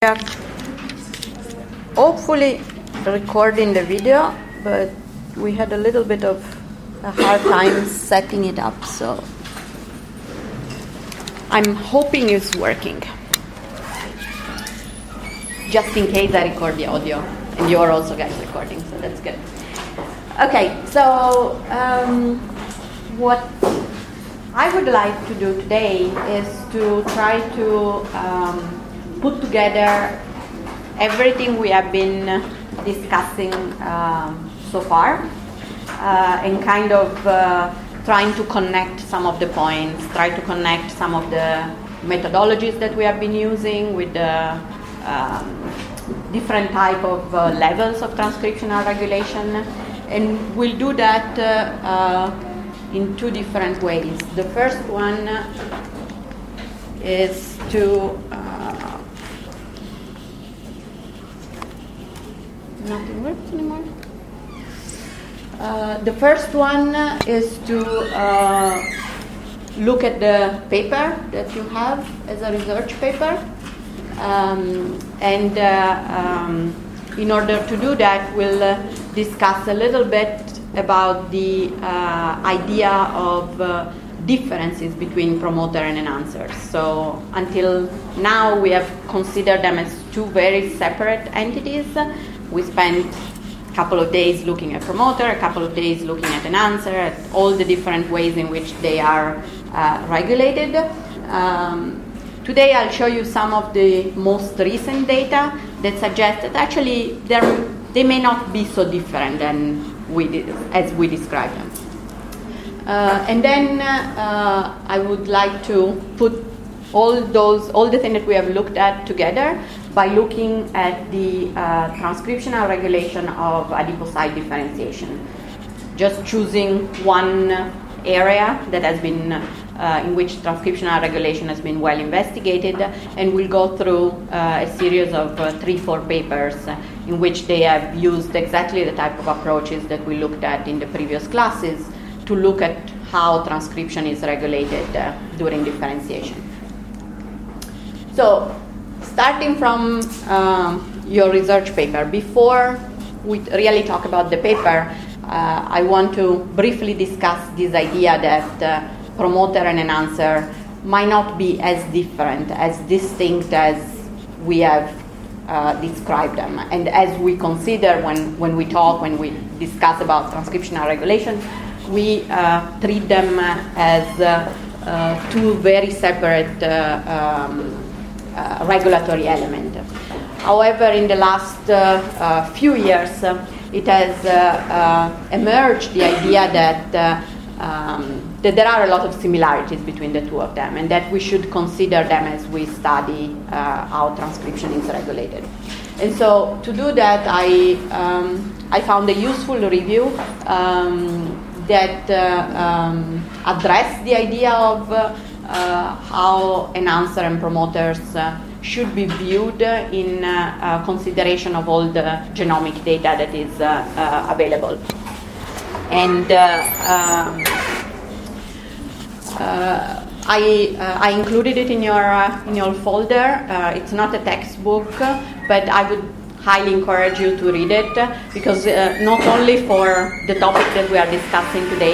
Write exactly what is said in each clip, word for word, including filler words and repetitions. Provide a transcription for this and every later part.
are hopefully recording the video, but we had a little bit of a hard time setting it up, so I'm hoping it's working. Just in case I record the audio, and you are also guys recording, so that's good. Okay, so um, what I would like to do today is to try to um, put together everything we have been discussing um, so far uh, and kind of uh, trying to connect some of the points, try to connect some of the methodologies that we have been using with the um, different type of uh, levels of transcriptional regulation, and we'll do that uh, uh, in two different ways. The first one is to uh, Nothing works anymore. Uh, the first one is to uh, look at the paper that you have as a research paper. Um, and uh, um, in order to do that, we'll uh, discuss a little bit about the uh, idea of uh, differences between promoter and enhancers. So until now, we have considered them as two very separate entities. We spent a couple of days looking at promoter, a couple of days looking at enhancer, at all the different ways in which they are uh, regulated. Um, today I'll show you some of the most recent data that suggest that actually they may not be so different than we did, as we described them. Uh, and then uh, I would like to put all those, all the things that we have looked at together by looking at the uh, transcriptional regulation of adipocyte differentiation. Just choosing one area that has been, uh, in which transcriptional regulation has been well investigated, and we'll go through uh, a series of uh, three, four papers in which they have used exactly the type of approaches that we looked at in the previous classes to look at how transcription is regulated uh, during differentiation. So, starting from um, your research paper, before we really talk about the paper, uh, I want to briefly discuss this idea that uh, promoter and enhancer might not be as different, as distinct as we have uh, described them. And as we consider when, when we talk, when we discuss about transcriptional regulation, we uh, treat them as uh, uh, two very separate uh, um, Uh, regulatory element. However, in the last uh, uh, few years, uh, it has uh, uh, emerged the idea that, uh, um, that there are a lot of similarities between the two of them, and that we should consider them as we study uh, how transcription is regulated. And so, to do that, I um, I found a useful review um, that uh, um, addressed the idea of uh, Uh, how enhancer and promoters uh, should be viewed in uh, uh, consideration of all the genomic data that is uh, uh, available. And uh, um, uh, I, uh, I included it in your, uh, in your folder. Uh, it's not a textbook, but I would highly encourage you to read it, because uh, not only for the topic that we are discussing today,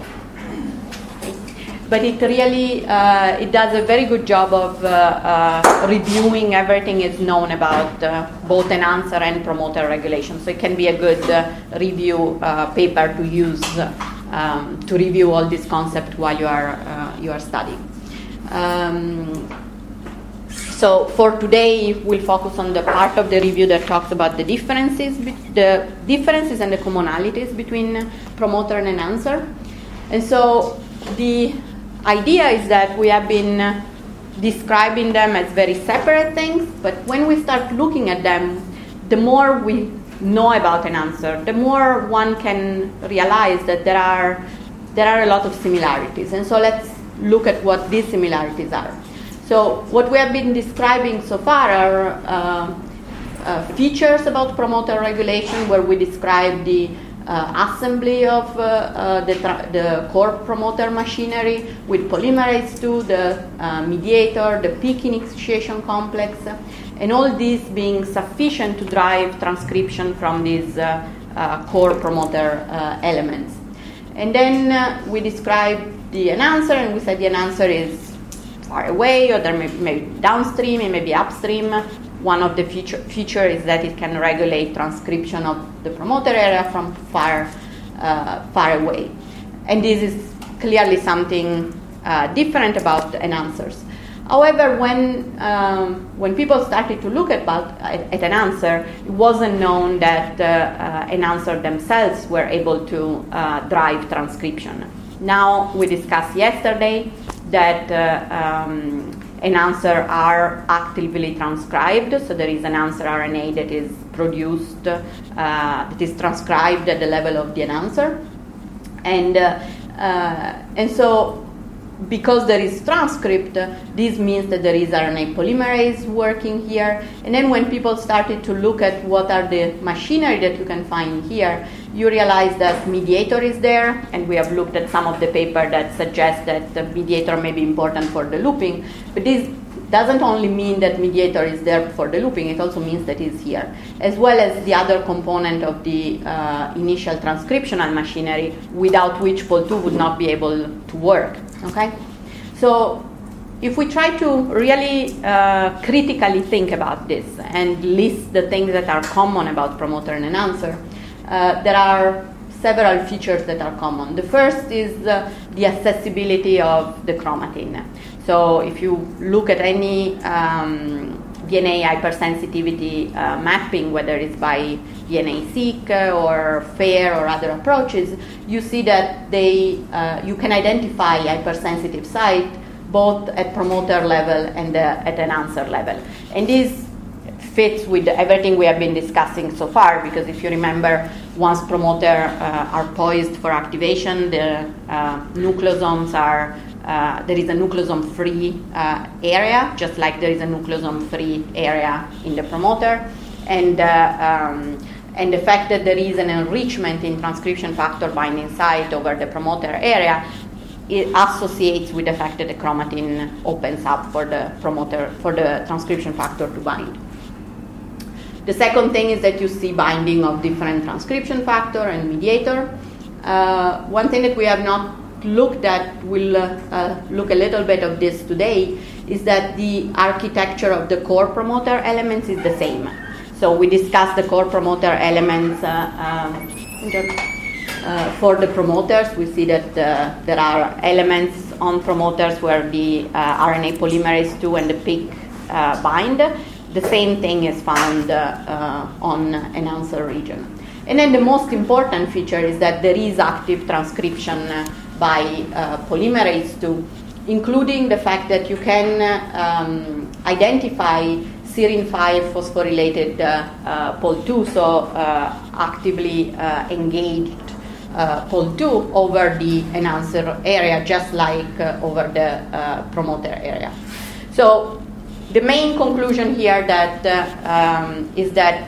but it really uh, it does a very good job of uh, uh, reviewing everything is known about uh, both enhancer and promoter regulation. So it can be a good uh, review uh, paper to use um, to review all this concept while you are uh, you are studying. Um, so for today, we'll focus on the part of the review that talks about the differences, the differences and the commonalities between promoter and enhancer. And so the idea is that we have been uh, describing them as very separate things, but when we start looking at them, the more we know about an answer, the more one can realize that there are there are a lot of similarities. And so let's look at what these similarities are. So what we have been describing so far are uh, uh, features about promoter regulation, where we describe the Uh, assembly of uh, uh, the, tra- the core promoter machinery with polymerase two, the uh, mediator, the peak initiation complex, and all this being sufficient to drive transcription from these uh, uh, core promoter uh, elements. And then uh, we describe the enhancer, and we say the enhancer is far away, or there may, may be downstream, it may be upstream. One of the feature, feature is that it can regulate transcription of the promoter area from far, uh, far away. And this is clearly something uh, different about enhancers. However, when um, when people started to look at, about, at, at enhancer, it wasn't known that uh, uh, enhancer themselves were able to uh, drive transcription. Now, we discussed yesterday that uh, um, enhancer are actively transcribed, so there is an enhancer R N A that is produced, uh, that is transcribed at the level of the enhancer. And, uh, uh, and so, because there is transcript, uh, this means that there is R N A polymerase working here. And then when people started to look at what are the machinery that you can find here, you realize that mediator is there, and we have looked at some of the paper that suggest that the mediator may be important for the looping. But this doesn't only mean that mediator is there for the looping, it also means that it's here, as well as the other component of the uh, initial transcriptional machinery, without which P O L two would not be able to work. Okay, so if we try to really uh, critically think about this and list the things that are common about promoter and enhancer, uh, there are several features that are common. The first is uh, the accessibility of the chromatin. So if you look at any um, D N A hypersensitivity uh, mapping, whether it's by D N A-seq or FAIR or other approaches, you see that they uh, you can identify hypersensitive site both at promoter level and uh, at enhancer level. And this fits with everything we have been discussing so far, because if you remember, once promoter uh, are poised for activation, the uh, nucleosomes are Uh, there is a nucleosome-free uh, area, just like there is a nucleosome-free area in the promoter, and uh, um, and the fact that there is an enrichment in transcription factor binding site over the promoter area, it associates with the fact that the chromatin opens up for the promoter for the transcription factor to bind. The second thing is that you see binding of different transcription factor and mediator. Uh, one thing that we have not looked at, we'll uh, uh, look a little bit of this today, is that the architecture of the core promoter elements is the same. So we discussed the core promoter elements uh, um, uh, for the promoters. We see that uh, there are elements on promoters where the uh, R N A polymerase two and the P I C uh, bind. The same thing is found uh, uh, on enhancer region. And then the most important feature is that there is active transcription uh, by uh, polymerase two, including the fact that you can uh, um, identify serine five phosphorylated uh, uh, P O L two, so uh, actively uh, engaged uh, P O L two over the enhancer area, just like uh, over the uh, promoter area. So the main conclusion here that uh, um, is that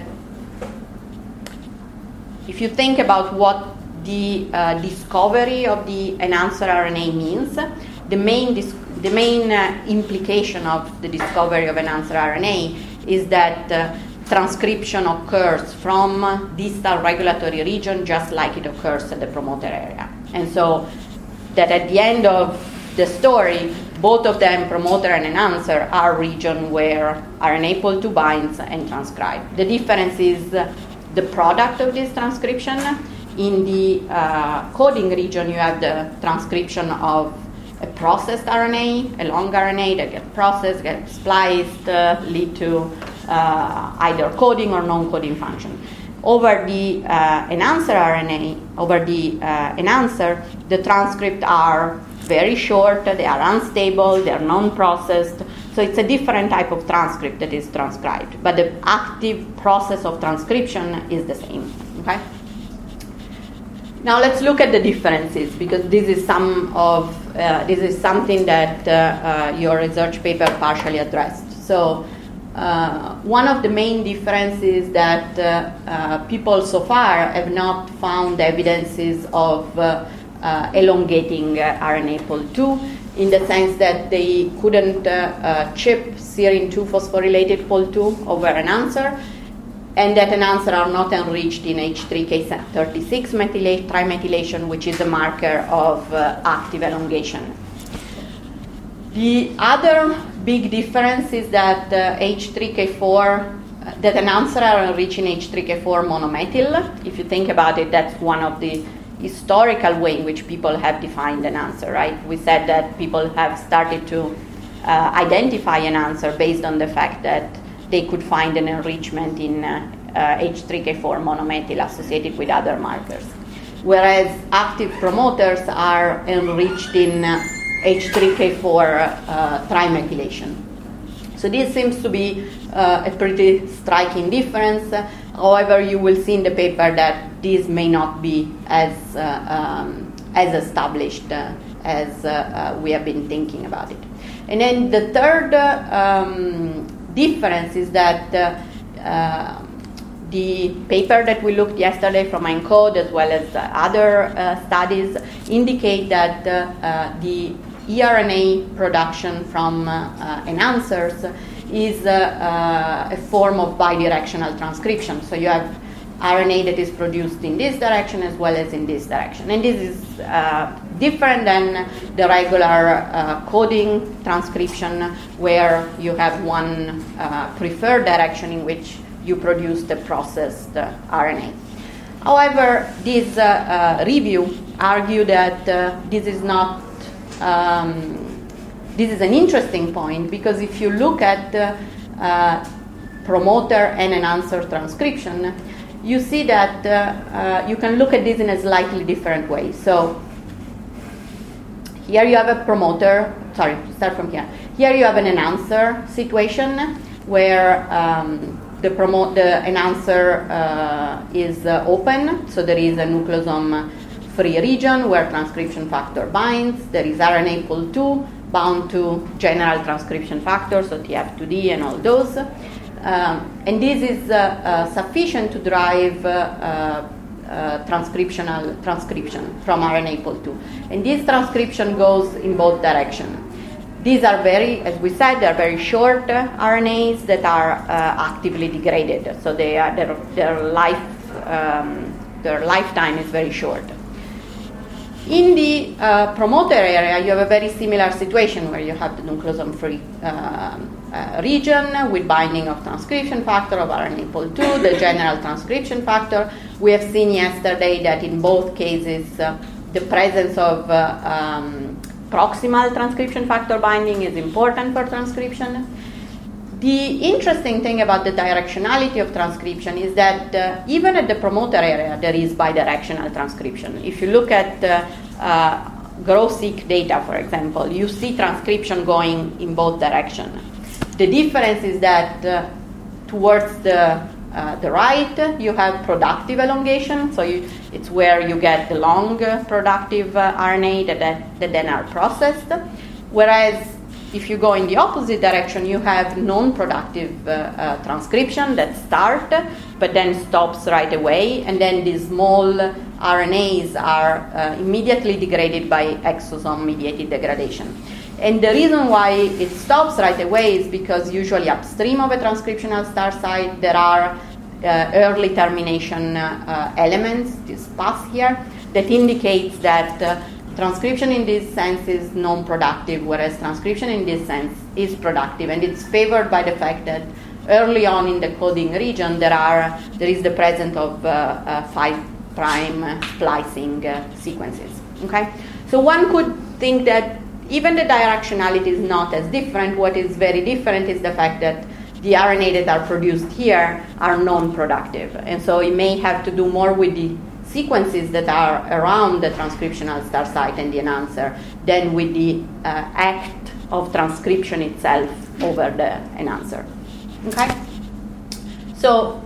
if you think about what the uh, discovery of the enhancer R N A means, the main dis- the main uh, implication of the discovery of enhancer R N A is that uh, transcription occurs from distal regulatory region just like it occurs at the promoter area. And so that at the end of the story, both of them, promoter and enhancer, are region where R N A P O L two binds and transcribes. The difference is uh, the product of this transcription. In the uh, coding region, you have the transcription of a processed R N A, a long R N A that gets processed, gets spliced, uh, lead to uh, either coding or non-coding function. Over the uh, enhancer R N A, over the uh, enhancer, the transcripts are very short, they are unstable, they are non-processed, so it's a different type of transcript that is transcribed, but the active process of transcription is the same. Okay. Now let's look at the differences, because this is some of uh, this is something that uh, uh, your research paper partially addressed. So uh, one of the main differences is that uh, uh, people so far have not found evidences of uh, uh, elongating uh, R N A P O L two, in the sense that they couldn't uh, uh, chip serine two phosphorylated pol two over an answer, and that enhancer are not enriched in H three K thirty-six methyla- trimethylation, which is a marker of uh, active elongation. The other big difference is that uh, H three K four, uh, that enhancer are enriched in H three K four monomethyl. If you think about it, that's one of the historical way in which people have defined an answer, right? We said that people have started to uh, identify an answer based on the fact that they could find an enrichment in uh, uh, H three K four monomethyl associated with other markers. Whereas active promoters are enriched in uh, H three K four uh, trimethylation. So this seems to be uh, a pretty striking difference. However, you will see in the paper that this may not be as uh, um, as established uh, as uh, uh, we have been thinking about it. And then the third uh, um, difference is that uh, uh, the paper that we looked yesterday from ENCODE, as well as uh, other uh, studies, indicate that uh, uh, the e R N A production from uh, uh, enhancers is uh, uh, a form of bidirectional transcription. So you have R N A that is produced in this direction as well as in this direction. And this is uh, different than the regular uh, coding transcription, where you have one uh, preferred direction in which you produce the processed uh, R N A. However, this uh, uh, review argue that uh, this is not um, this is an interesting point, because if you look at uh, uh, promoter and enhancer transcription, you see that uh, uh, you can look at this in a slightly different way. So here you have a promoter, sorry, start from here. Here you have an enhancer situation where um, the, promo- the enhancer uh, is uh, open, so there is a nucleosome free region where transcription factor binds. There is R N A pol two bound to general transcription factors, so T F two D and all those. Um, and this is uh, uh, sufficient to drive uh, uh, uh, transcriptional transcription from R N A pol two. And this transcription goes in both directions. These are very, as we said, they are very short uh, R N As that are uh, actively degraded. So they are their their life um, their lifetime is very short. In the uh, promoter area, you have a very similar situation where you have the nucleosome-free uh, uh, region with binding of transcription factor of R N A pol two, the general transcription factor. We have seen yesterday that in both cases, uh, the presence of uh, um, proximal transcription factor binding is important for transcription. The interesting thing about the directionality of transcription is that uh, even at the promoter area, there is bidirectional transcription. If you look at uh, uh, GrowSeq data, for example, you see transcription going in both directions. The difference is that uh, towards the, uh, the right, you have productive elongation, so you, it's where you get the long uh, productive uh, R N A that, that, that then are processed, whereas if you go in the opposite direction, you have non-productive uh, uh, transcription that start, but then stops right away, and then these small R N As are uh, immediately degraded by exosome-mediated degradation. And the reason why it stops right away is because usually upstream of a transcriptional start site, there are uh, early termination uh, uh, elements, this path here, that indicates that uh, transcription in this sense is non-productive, whereas transcription in this sense is productive, and it's favored by the fact that early on in the coding region there are there is the presence of uh, uh, five prime splicing uh, sequences. Okay, so one could think that even the directionality is not as different. What is very different is the fact that the R N A that are produced here are non-productive, and so it may have to do more with the sequences that are around the transcriptional start site and the enhancer than with the uh, act of transcription itself over the enhancer. Okay? So,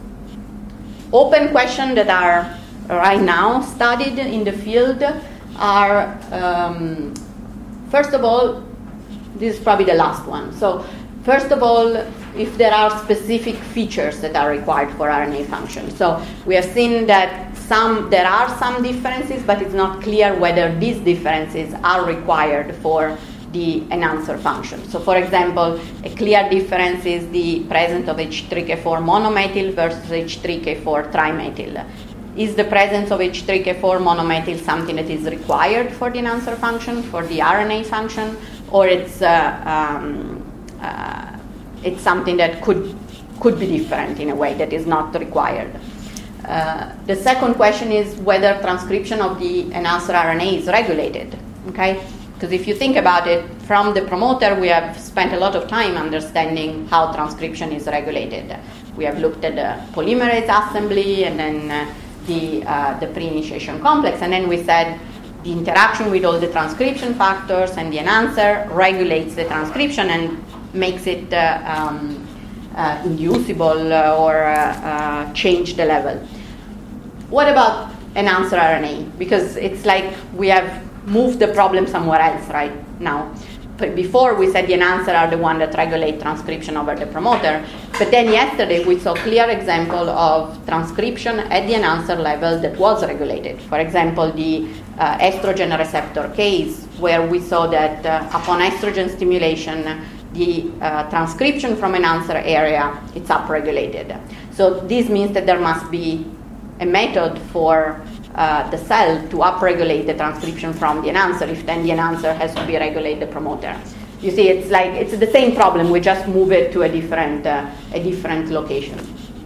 open questions that are right now studied in the field are, um, first of all, this is probably the last one. So, first of all, if there are specific features that are required for R N A function. So we have seen that some there are some differences, but it's not clear whether these differences are required for the enhancer function. So for example, a clear difference is the presence of H three K four monomethyl versus H three K four trimethyl. Is the presence of H three K four monomethyl something that is required for the enhancer function, for the R N A function, or it's uh, um, uh, it's something that could could be different in a way that is not required? Uh, the second question is whether transcription of the enhancer R N A is regulated. Okay. Because if you think about it, from the promoter, we have spent a lot of time understanding how transcription is regulated. We have looked at the polymerase assembly and then uh, the, uh, the pre-initiation complex, and then we said the interaction with all the transcription factors and the enhancer regulates the transcription and makes it uh, um, uh, inducible uh, or uh, uh, change the level. What about enhancer R N A? Because it's like we have move the problem somewhere else right now. But before we said the enhancer are the one that regulate transcription over the promoter, but then yesterday we saw clear example of transcription at the enhancer level that was regulated. For example, the uh, estrogen receptor case, where we saw that uh, upon estrogen stimulation, the uh, transcription from enhancer area, it's upregulated. So this means that there must be a method for Uh, the cell to upregulate the transcription from the enhancer, if then the enhancer has to be regulate the promoter. You see, it's like it's the same problem. We just move it to a different uh, a different location.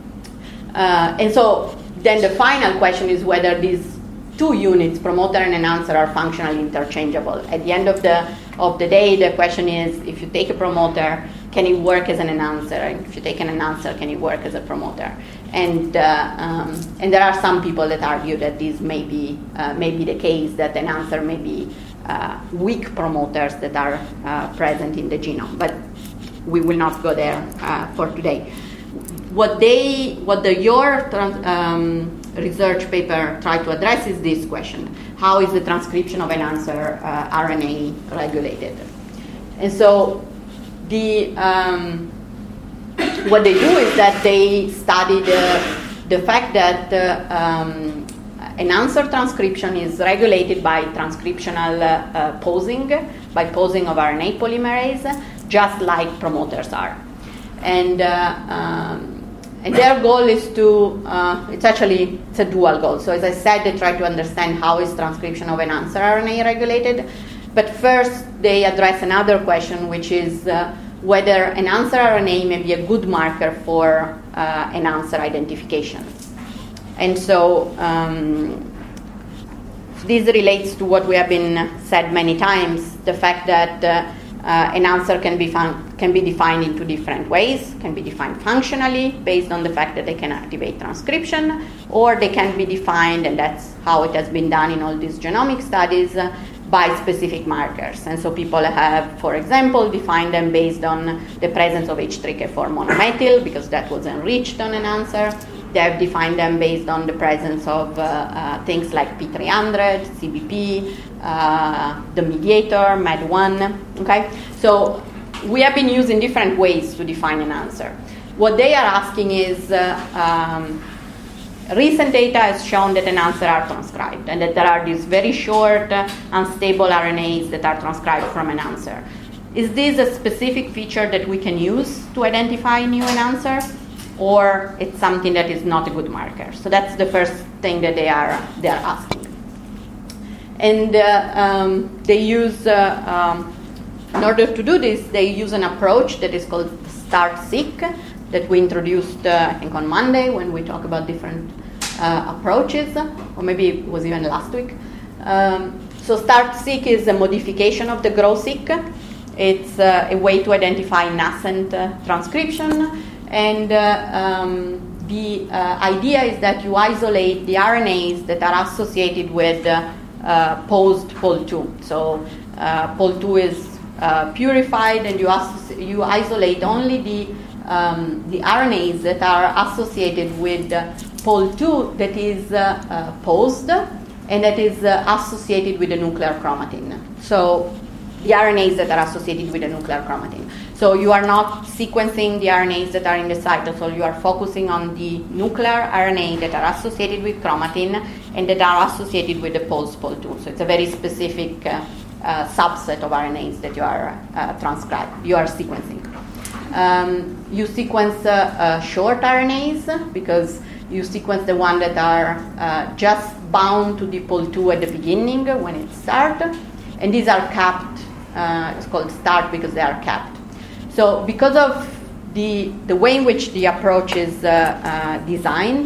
Uh, and so then the final question is whether these two units, promoter and enhancer, are functionally interchangeable. At the end of the of the day, the question is, if you take a promoter, can it work as an enhancer? And if you take an enhancer, can it work as a promoter? And uh, um, and there are some people that argue that this may be uh, may be the case, that enhancer may be uh, weak promoters that are uh, present in the genome. But we will not go there uh, for today. What they, what the your trans, um, research paper tried to address is this question: how is the transcription of enhancer uh, R N A regulated? And so the um, what they do is that they study the, the fact that uh, um, enhancer transcription is regulated by transcriptional uh, uh, posing, by posing of R N A polymerase, just like promoters are. And, uh, um, and their goal is to, uh, it's actually, it's a dual goal. So as I said, they try to understand how is transcription of enhancer R N A regulated. But first, they address another question, which is uh, whether enhancer R N A may be a good marker for uh, enhancer identification. And so um, this relates to what we have been said many times, the fact that uh, uh, enhancer can be, fun- can be defined in two different ways, can be defined functionally based on the fact that they can activate transcription, or they can be defined, and that's how it has been done in all these genomic studies, uh, by specific markers. And so people have, for example, defined them based on the presence of H three K four monomethyl, because that was enriched on enhancer. They have defined them based on the presence of uh, uh, things like P three hundred, C B P, uh, the mediator, M A D one. Okay? So we have been using different ways to define enhancer. What they are asking is, uh, um, recent data has shown that enhancer are transcribed, and that there are these very short, uh, unstable R N As that are transcribed from enhancer. Is this a specific feature that we can use to identify new enhancer, or it's something that is not a good marker? So that's the first thing that they are they are asking. And uh, um, they use, uh, um, in order to do this, they use an approach that is called START-seq, that we introduced, uh, I think, on Monday when we talk about different uh, approaches, or maybe it was even last week. Um, so START-seq is a modification of the GROW-seq. It's uh, a way to identify nascent uh, transcription, and uh, um, the uh, idea is that you isolate the R N As that are associated with uh, uh, posed P O L two. So uh, P O L two is uh, purified, and you, as- you isolate only the Um, the R N As that are associated with uh, P O L two that is uh, uh, posed and that is uh, associated with the nuclear chromatin. So the R N As that are associated with the nuclear chromatin. So So you are not sequencing the R N As that are in the cytosol. You are focusing on the nuclear R N A that are associated with chromatin and that are associated with the pulse P O L two. So it's a very specific uh, uh, subset of R N As that you are uh, transcribing, you are sequencing. Um, you sequence uh, uh, short R N As because you sequence the one that are uh, just bound to the P O L two at the beginning when it starts, and these are capped. Uh, it's called start because they are capped. So because of the the way in which the approach is uh, uh, designed,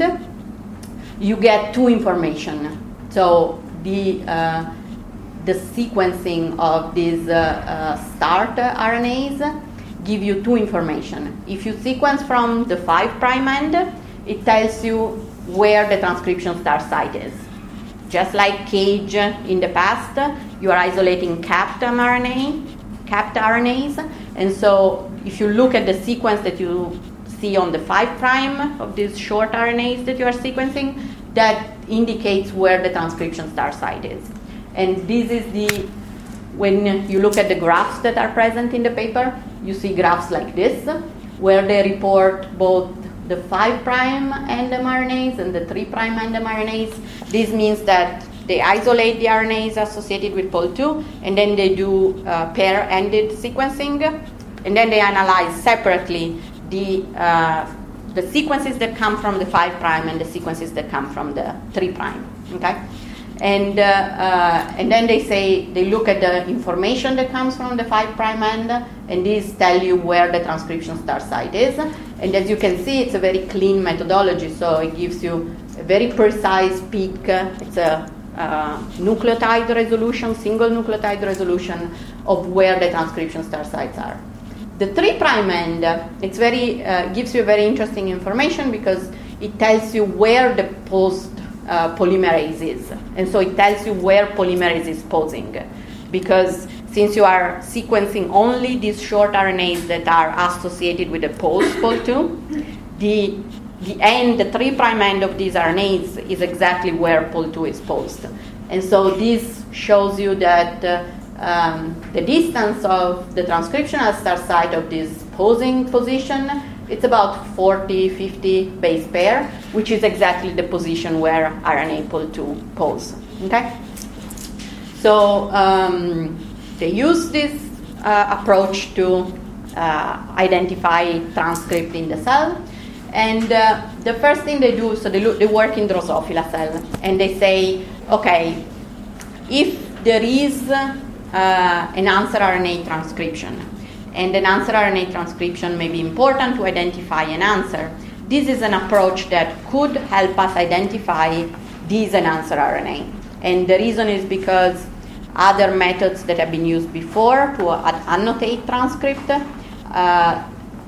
you get two information. So the uh, the sequencing of these uh, uh, start R N As give you two information. If you sequence from the five prime end, it tells you where the transcription start site is. Just like CAGE in the past, you are isolating capped mRNA, capped R N As, and so if you look at the sequence that you see on the five prime of these short R N As that you are sequencing, that indicates where the transcription start site is. And this is the, when you look at the graphs that are present in the paper, you see graphs like this, where they report both the five prime end mRNAs and the three prime end mRNAs. This means that they isolate the R N As associated with P O L two, and then they do uh, pair-ended sequencing, and then they analyze separately the uh, the sequences that come from the five prime and the sequences that come from the three prime. Okay, and uh, uh, and then they say they look at the information that comes from the five prime end, and these tell you where the transcription start site is. And as you can see, it's a very clean methodology, so it gives you a very precise peak. It's a uh, nucleotide resolution, single nucleotide resolution of where the transcription start sites are. The three prime end, it's very uh, gives you very interesting information because it tells you where the post uh, polymerase is, and so it tells you where polymerase is posing, because since you are sequencing only these short R N As that are associated with the post P O L two, the the end, the three prime end of these R N As is exactly where P O L two is posed, and so this shows you that uh, um, the distance of the transcriptional start site of this posing position, it's about forty, fifty base pair, which is exactly the position where R N A P O L two pose. Okay, so. Um, They use this uh, approach to uh, identify transcript in the cell. And uh, the first thing they do, so they, look, they work in Drosophila cell, and they say, okay, if there is uh, an answer R N A transcription, and an answer R N A transcription may be important to identify an answer, this is an approach that could help us identify this enhancer R N A. And the reason is because other methods that have been used before to annotate transcript uh,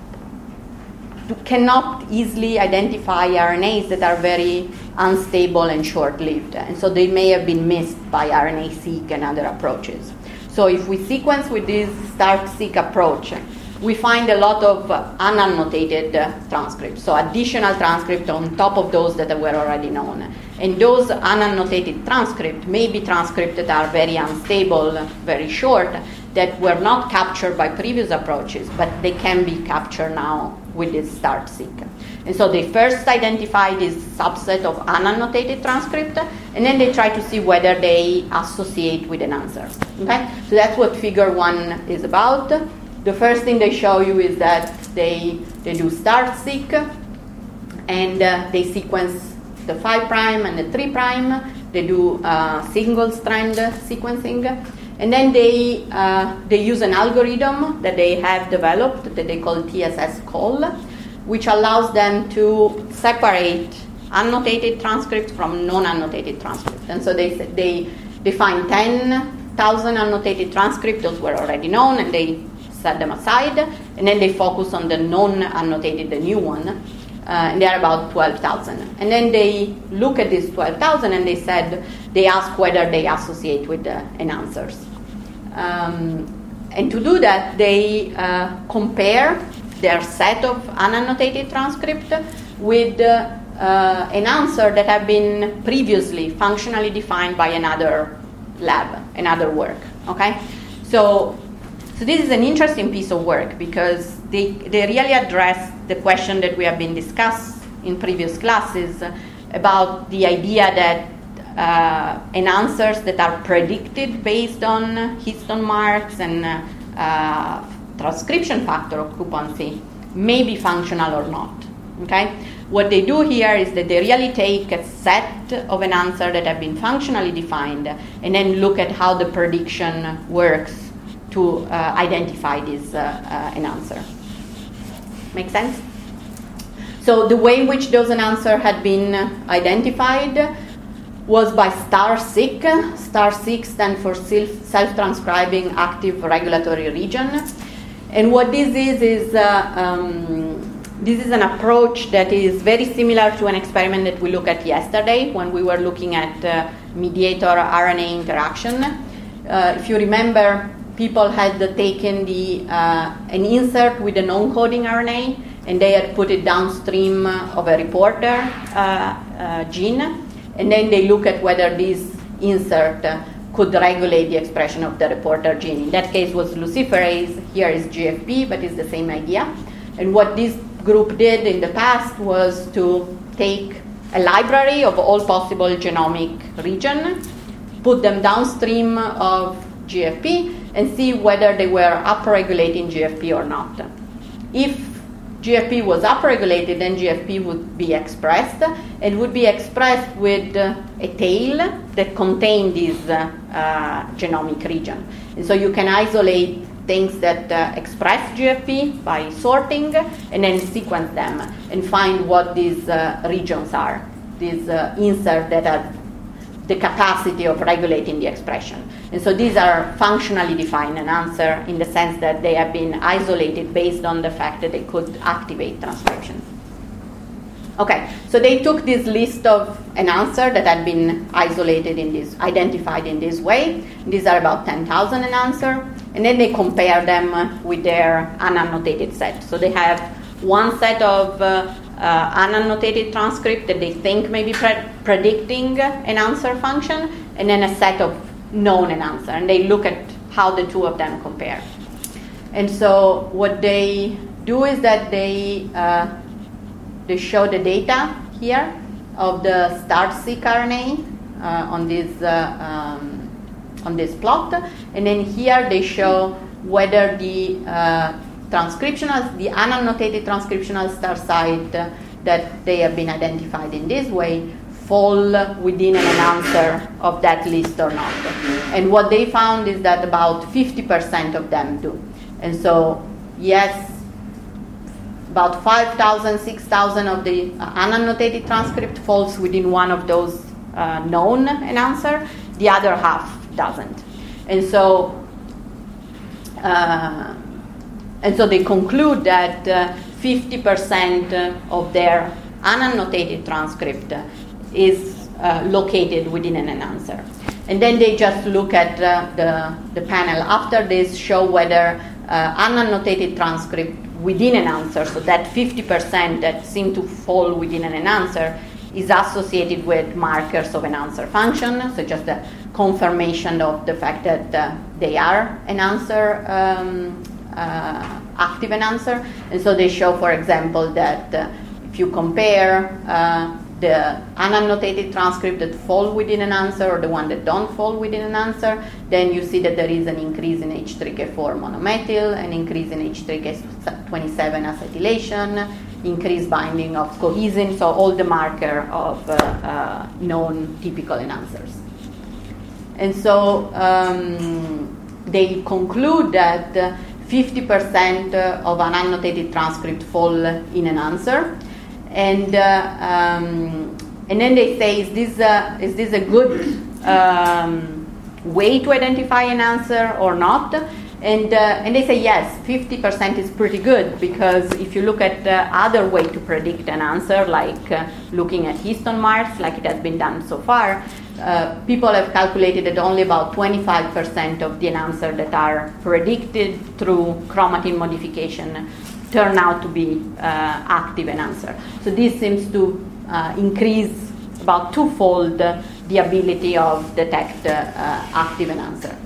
cannot easily identify R N As that are very unstable and short-lived, and so they may have been missed by R N A-seq and other approaches. So if we sequence with this start-seq approach, we find a lot of uh, unannotated uh, transcripts, so additional transcripts on top of those that were already known. And those unannotated transcripts may be transcripts that are very unstable, very short, that were not captured by previous approaches, but they can be captured now with this start-seq. And so they first identify this subset of unannotated transcript, and then they try to see whether they associate with an answer. Okay? So that's what figure one is about. The first thing they show you is that they, they do start-seq, and uh, they sequence the five prime and the three prime. They do uh, single strand sequencing, and then they uh, they use an algorithm that they have developed that they call T S S call, which allows them to separate annotated transcripts from non-annotated transcripts. And so they they they find ten thousand annotated transcripts; those were already known, and they set them aside, and then they focus on the non-annotated, the new one. Uh, and they are about twelve thousand. And then they look at these twelve thousand and they said, they ask whether they associate with the enhancers. Um, and to do that, they uh, compare their set of unannotated transcript with uh, uh, an answer that have been previously functionally defined by another lab, another work. Okay? So So this is an interesting piece of work because they, they really address the question that we have been discussed in previous classes about the idea that uh, enhancers that are predicted based on histone marks and uh, uh, transcription factor occupancy may be functional or not. Okay? What they do here is that they really take a set of enhancers that have been functionally defined and then look at how the prediction works to uh, identify this uh, uh, enhancer. Make sense? So the way in which those enhancers had been identified was by STAR-seq. STAR-seq stands for self-transcribing active regulatory region. And what this is is uh, um, this is an approach that is very similar to an experiment that we looked at yesterday when we were looking at uh, mediator R N A interaction. Uh, if you remember, people had taken the uh, an insert with a non-coding R N A and they had put it downstream of a reporter uh, uh, gene, and then they look at whether this insert uh, could regulate the expression of the reporter gene. In that case was luciferase, here is G F P, but it's the same idea. And what this group did in the past was to take a library of all possible genomic region, put them downstream of G F P, and see whether they were upregulating G F P or not. If G F P was upregulated, then G F P would be expressed, and would be expressed with uh, a tail that contained this uh, uh, genomic region. And so you can isolate things that uh, express G F P by sorting, and then sequence them and find what these uh, regions are, these uh, inserts that have the capacity of regulating the expression. And so these are functionally defined enhancer in the sense that they have been isolated based on the fact that they could activate transcription. Okay, so they took this list of enhancer that had been isolated in this, identified in this way. These are about ten thousand enhancer, and then they compare them with their unannotated set. So they have one set of uh, uh, unannotated transcript that they think may be pre- predicting enhancer function, and then a set of known enhancer, and they look at how the two of them compare. And so what they do is that they uh, they show the data here of the STAR-seq R N A uh, on this uh, um, on this plot, and then here they show whether the uh, transcriptional, the unannotated transcriptional star site uh, that they have been identified in this way fall within an enhancer of that list or not. And what they found is that about fifty percent of them do. And so, yes, about five thousand, six thousand of the uh, unannotated transcript falls within one of those uh, known enhancer, the other half doesn't. And so, uh, and so they conclude that uh, fifty percent of their unannotated transcript is uh, located within an enhancer. And then they just look at uh, the, the panel after this, show whether uh, unannotated transcript within an enhancer, so that fifty percent that seem to fall within an enhancer, is associated with markers of enhancer function, so just a confirmation of the fact that uh, they are enhancer, um, uh, active enhancer. And so they show, for example, that uh, if you compare uh, the unannotated transcript that fall within an answer or the one that don't fall within an answer, then you see that there is an increase in H three K four monomethyl, an increase in H three K twenty-seven acetylation, increased binding of cohesin, so all the marker of uh, uh, known typical enhancers. And so um, they conclude that uh, fifty percent of an unannotated transcript fall in an answer. And uh, um, and then they say, is this a, is this a good um, way to identify an answer or not? And uh, and they say yes, fifty percent is pretty good, because if you look at uh, other way to predict an answer, like uh, looking at histone marks, like it has been done so far, uh, people have calculated that only about twenty-five percent of the answers that are predicted through chromatin modification turn out to be uh, active enhancer. So this seems to uh, increase about twofold uh, the ability of detect uh, uh, active enhancer.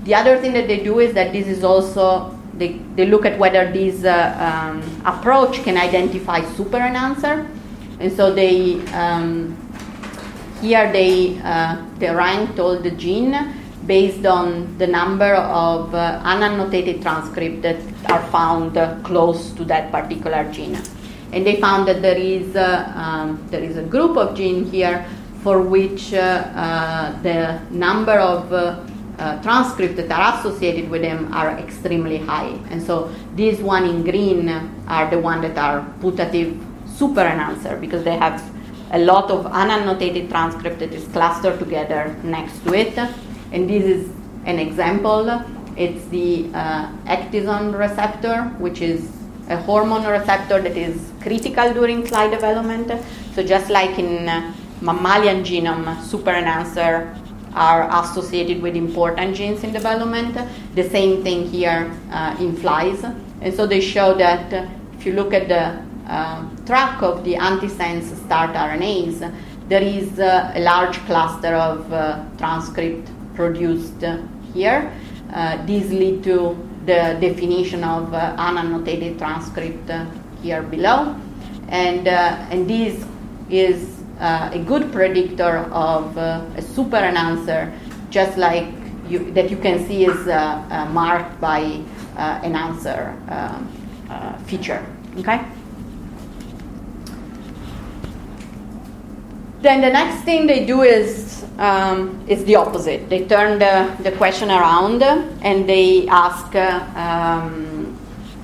the other thing that they do is that this is also, they, they look at whether this uh, um, approach can identify super enhancer. And so they, um, here they, uh, they ranked all the gene based on the number of uh, unannotated transcripts that are found uh, close to that particular gene. And they found that there is, uh, um, there is a group of genes here for which uh, uh, the number of uh, uh, transcripts that are associated with them are extremely high. And so these one in green are the ones that are putative super enhancer because they have a lot of unannotated transcript that is clustered together next to it. And this is an example. It's the uh, ecdysone receptor, which is a hormone receptor that is critical during flight development. So just like in uh, mammalian genome, super enhancer are associated with important genes in development. The same thing here uh, in flies. And so they show that uh, if you look at the uh, track of the antisense start R N As, there is uh, a large cluster of uh, transcript produced uh, here. Uh, these lead to the definition of uh, unannotated transcript uh, here below. And, uh, and this is uh, a good predictor of uh, a super enhancer, just like you, that you can see is uh, uh, marked by uh, enhancer uh, uh, feature. Okay? Then the next thing they do is um, is the opposite. They turn the, the question around and they ask, uh, um,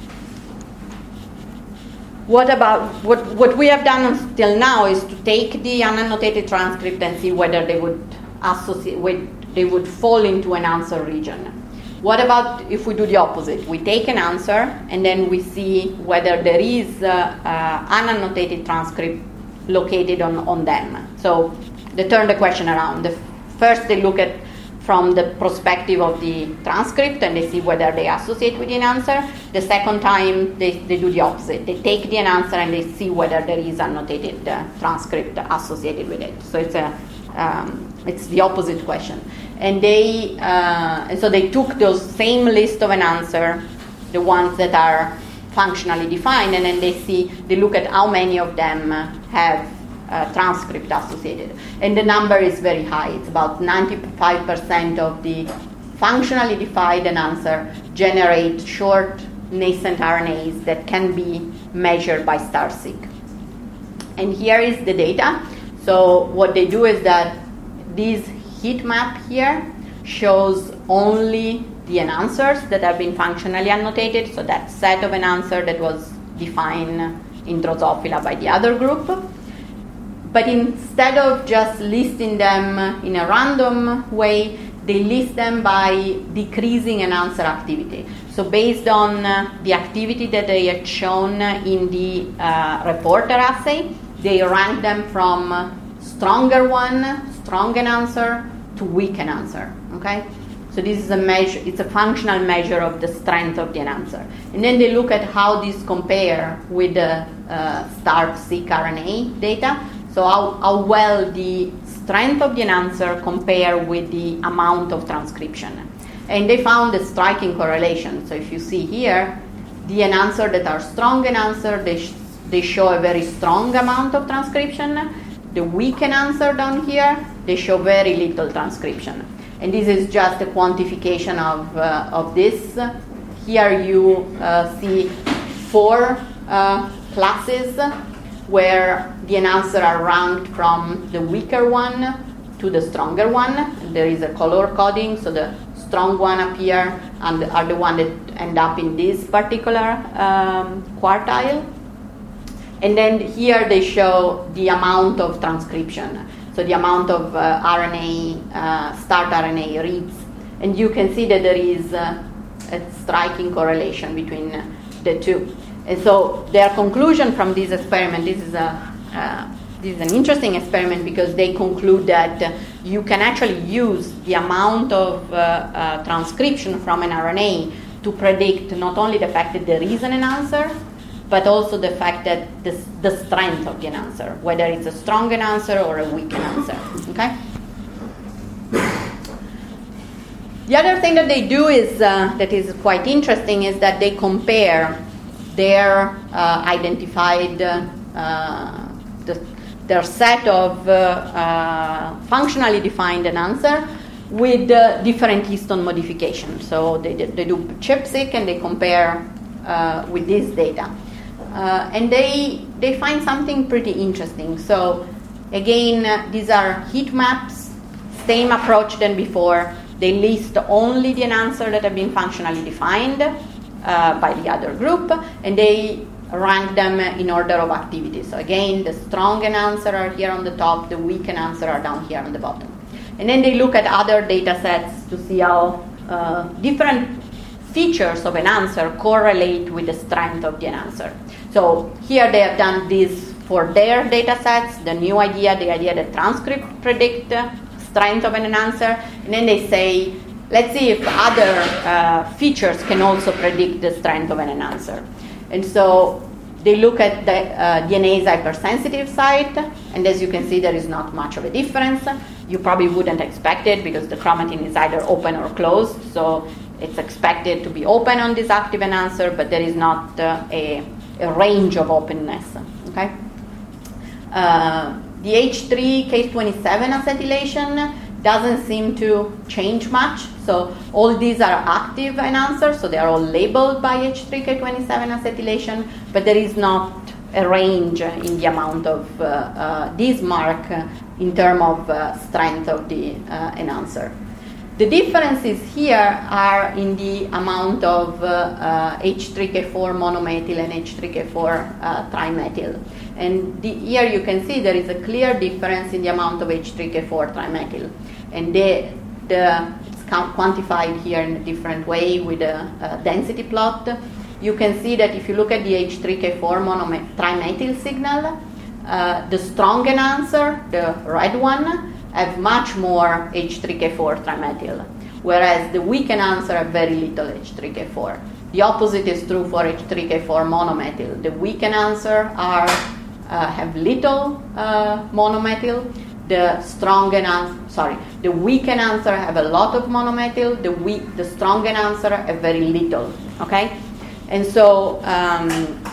what about what what we have done until now is to take the unannotated transcript and see whether they would associate with they would fall into an answer region. What about if we do the opposite? We take an answer and then we see whether there is uh, uh, unannotated transcript located on, on them. So they turn the question around. The first they look at from the perspective of the transcript and they see whether they associate with the answer. The second time they, they do the opposite. They take the answer and they see whether there is annotated uh, transcript associated with it. So it's a um, it's the opposite question. And they uh, and so they took those same list of an answer, the ones that are functionally defined, and then they see, they look at how many of them have uh, transcript associated. And the number is very high. It's about ninety-five percent of the functionally defined answer generate short nascent R N As that can be measured by StarSeq. And here is the data. So what they do is that this heat map here shows only the enhancers that have been functionally annotated, so that set of enhancer that was defined in Drosophila by the other group. But instead of just listing them in a random way, they list them by decreasing enhancer activity. So based on uh, the activity that they had shown in the uh, reporter assay, they rank them from stronger one, strong enhancer, to weak enhancer. Okay? So this is a measure, it's a functional measure of the strength of the enhancer. And then they look at how these compare with the uh, StarSeq R N A data. So how, how well the strength of the enhancer compare with the amount of transcription. And they found a striking correlation. So if you see here, the enhancer that are strong enhancer, they, sh- they show a very strong amount of transcription. The weak enhancer down here, they show very little transcription. And this is just a quantification of, uh, of this. Here you uh, see four uh, classes where the enhancer are ranked from the weaker one to the stronger one. There is a color coding, so the strong one up here and are the one that end up in this particular um, quartile. And then here they show the amount of transcription. So the amount of uh, R N A, uh, start R N A reads. And you can see that there is uh, a striking correlation between uh, the two. And so their conclusion from this experiment, this is, a, uh, this is an interesting experiment because they conclude that uh, you can actually use the amount of uh, uh, transcription from an R N A to predict not only the fact that there is an enhancer, but also the fact that this, the strength of the enhancer, whether it's a strong enhancer or a weak enhancer. Okay? The other thing that they do is uh, that is quite interesting is that they compare their uh, identified uh, the, their set of uh, uh, functionally defined an answer with uh, different histone modifications. So they, they do ChIP-seq and they compare uh, with this data. Uh, and they, they find something pretty interesting. So again, uh, these are heat maps, same approach than before. They list only the answers that have been functionally defined uh, by the other group, and they rank them in order of activity. So again, the strong answers are here on the top, the weak answers are down here on the bottom. And then they look at other data sets to see how uh, different features of an answer correlate with the strength of the answer. So here they have done this for their data sets, the new idea, the idea that transcripts predict strength of an answer, and then they say, let's see if other uh, features can also predict the strength of an answer. And so they look at the uh, D N A's hypersensitive site, and as you can see, there is not much of a difference. You probably wouldn't expect it because the chromatin is either open or closed, so it's expected to be open on this active answer, but there is not uh, a, a range of openness. Okay. Uh, The H three K twenty-seven acetylation doesn't seem to change much. So all these are active enhancers, so they are all labeled by H three K twenty-seven acetylation, but there is not a range in the amount of uh, uh, this mark uh, in terms of uh, strength of the uh, enhancer. The differences here are in the amount of uh, uh, H three K four monomethyl and H three K four uh, trimethyl. And the, here you can see there is a clear difference in the amount of H three K four trimethyl. And the, the, it's quantified here in a different way with a, a density plot. You can see that if you look at the H three K four monomethyl trimethyl signal, uh, the strong enhancer, the red one, have much more H three K four trimethyl, whereas the weak enhancer have very little H three K four. The opposite is true for H three K four monomethyl. The weak enhancer are uh, have little uh, monomethyl. The strong enhancer, sorry, the weak enhancer have a lot of monomethyl. The weak, the strong enhancer have very little. Okay, and so um,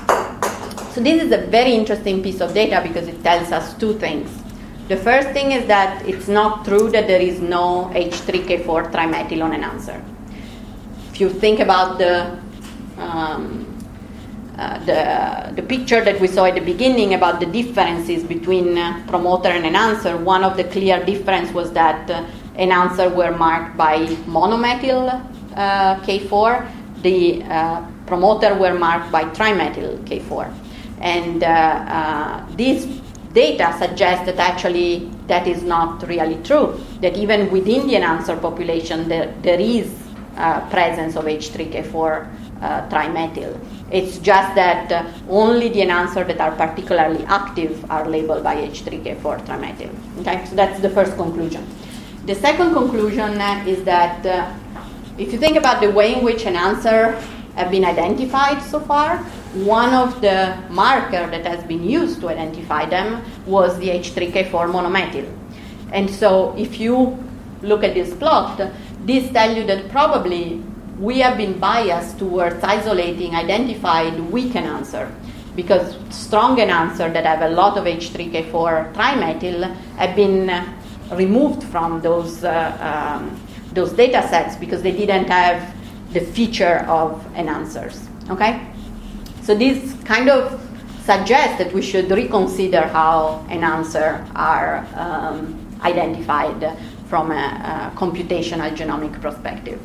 so this is a very interesting piece of data because it tells us two things. The first thing is that it's not true that there is no H three K four trimethyl on an answer. If you think about the um, uh, the, the picture that we saw at the beginning about the differences between uh, promoter and enhancer, one of the clear difference was that uh, enhancer were marked by monomethyl uh, K four, the uh, promoter were marked by trimethyl K four, and uh, uh, these data suggests that actually that is not really true, that even within the enhancer population there, there is uh, presence of H three K four uh, trimethyl. It's just that uh, only the enhancers that are particularly active are labeled by H three K four trimethyl. Okay, so that's the first conclusion. The second conclusion uh, is that uh, if you think about the way in which enhancers have been identified so far, one of the markers that has been used to identify them was the H three K four monomethyl. And so if you look at this plot, this tells you that probably we have been biased towards isolating identified weak enhancer, because strong enhancer that have a lot of H three K four trimethyl have been removed from those, uh, um, those data sets because they didn't have the feature of enhancers. Okay? So this kind of suggests that we should reconsider how enhancers are um, identified from a, a computational genomic perspective.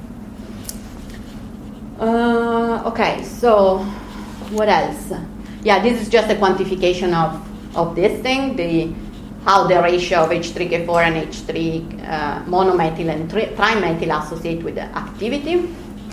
Uh, okay, so what else? Yeah, this is just a quantification of, of this thing, the how the ratio of H three K four and H three uh, monomethyl and tri- trimethyl associate with the activity.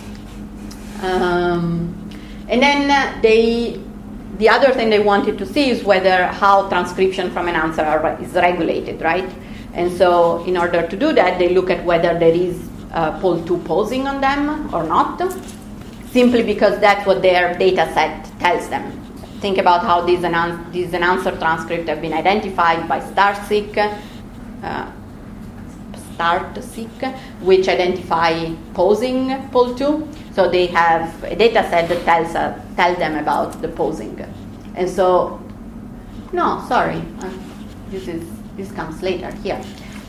Um, and then uh, they, the other thing they wanted to see is whether how transcription from an answer are, is regulated, right? And so in order to do that, they look at whether there is uh, pol two posing on them or not, simply because that's what their data set tells them. Think about how these, enhan- these enhancer transcripts have been identified by StarSeq. Uh, START-seq, which identify posing P O L two. So they have a data set that tells uh, tell them about the posing. And so, no, sorry, uh, this is this comes later here.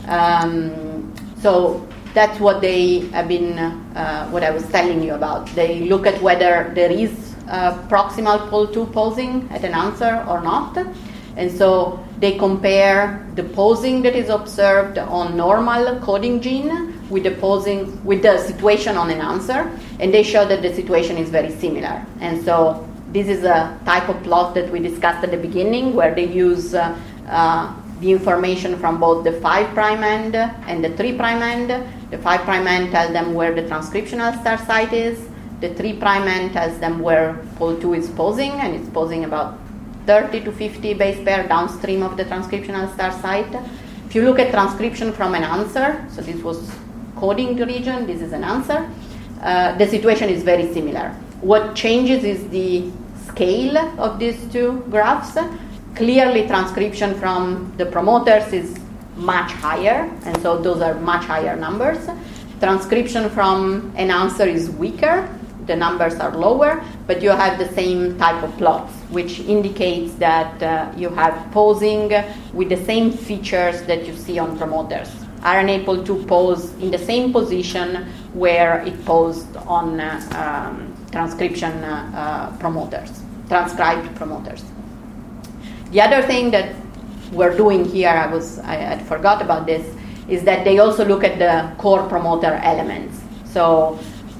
Um, so that's what they have been, uh, what I was telling you about. They look at whether there is uh, proximal P O L two posing at an answer or not. And so they compare the posing that is observed on normal coding gene with the posing, with the situation on an answer, and they show that the situation is very similar. And so this is a type of plot that we discussed at the beginning, where they use uh, uh, the information from both the five prime end and the three prime end. The five prime end tells them where the transcriptional start site is. The three prime end tells them where P O L two is posing, and it's posing about thirty to fifty base pair downstream of the transcriptional start site. If you look at transcription from an answer, so this was coding region, this is an answer, uh, the situation is very similar. What changes is the scale of these two graphs. Clearly, transcription from the promoters is much higher, and so those are much higher numbers. Transcription from an answer is weaker, the numbers are lower, but you have the same type of plots, which indicates that uh, you have posing with the same features that you see on promoters. R N A P O L two pose in the same position where it posed on uh, um, transcription uh, uh, promoters, transcribed promoters. The other thing that we're doing here, I was I had forgot about this, is that they also look at the core promoter elements. So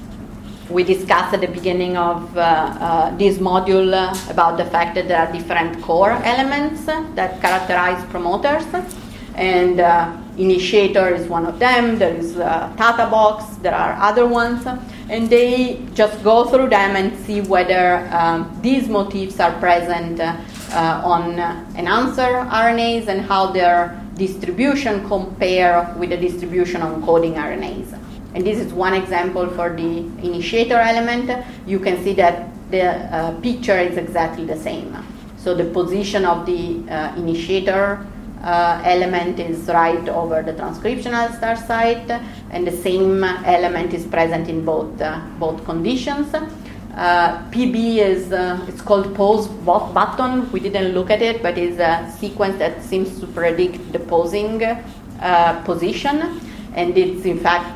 we discussed at the beginning of uh, uh, this module uh, about the fact that there are different core elements that characterize promoters, and uh, initiator is one of them. There is uh, Tata box. There are other ones, and they just go through them and see whether um, these motifs are present uh, uh, on uh, an answer R N As and how their distribution compare with the distribution on coding R N As. And this is one example for the initiator element. You can see that the uh, picture is exactly the same. So the position of the uh, initiator uh, element is right over the transcriptional start site, and the same element is present in both uh, both conditions. Uh, P B is uh, it's called pose button. We didn't look at it, but it's a sequence that seems to predict the posing uh, position, and it's in fact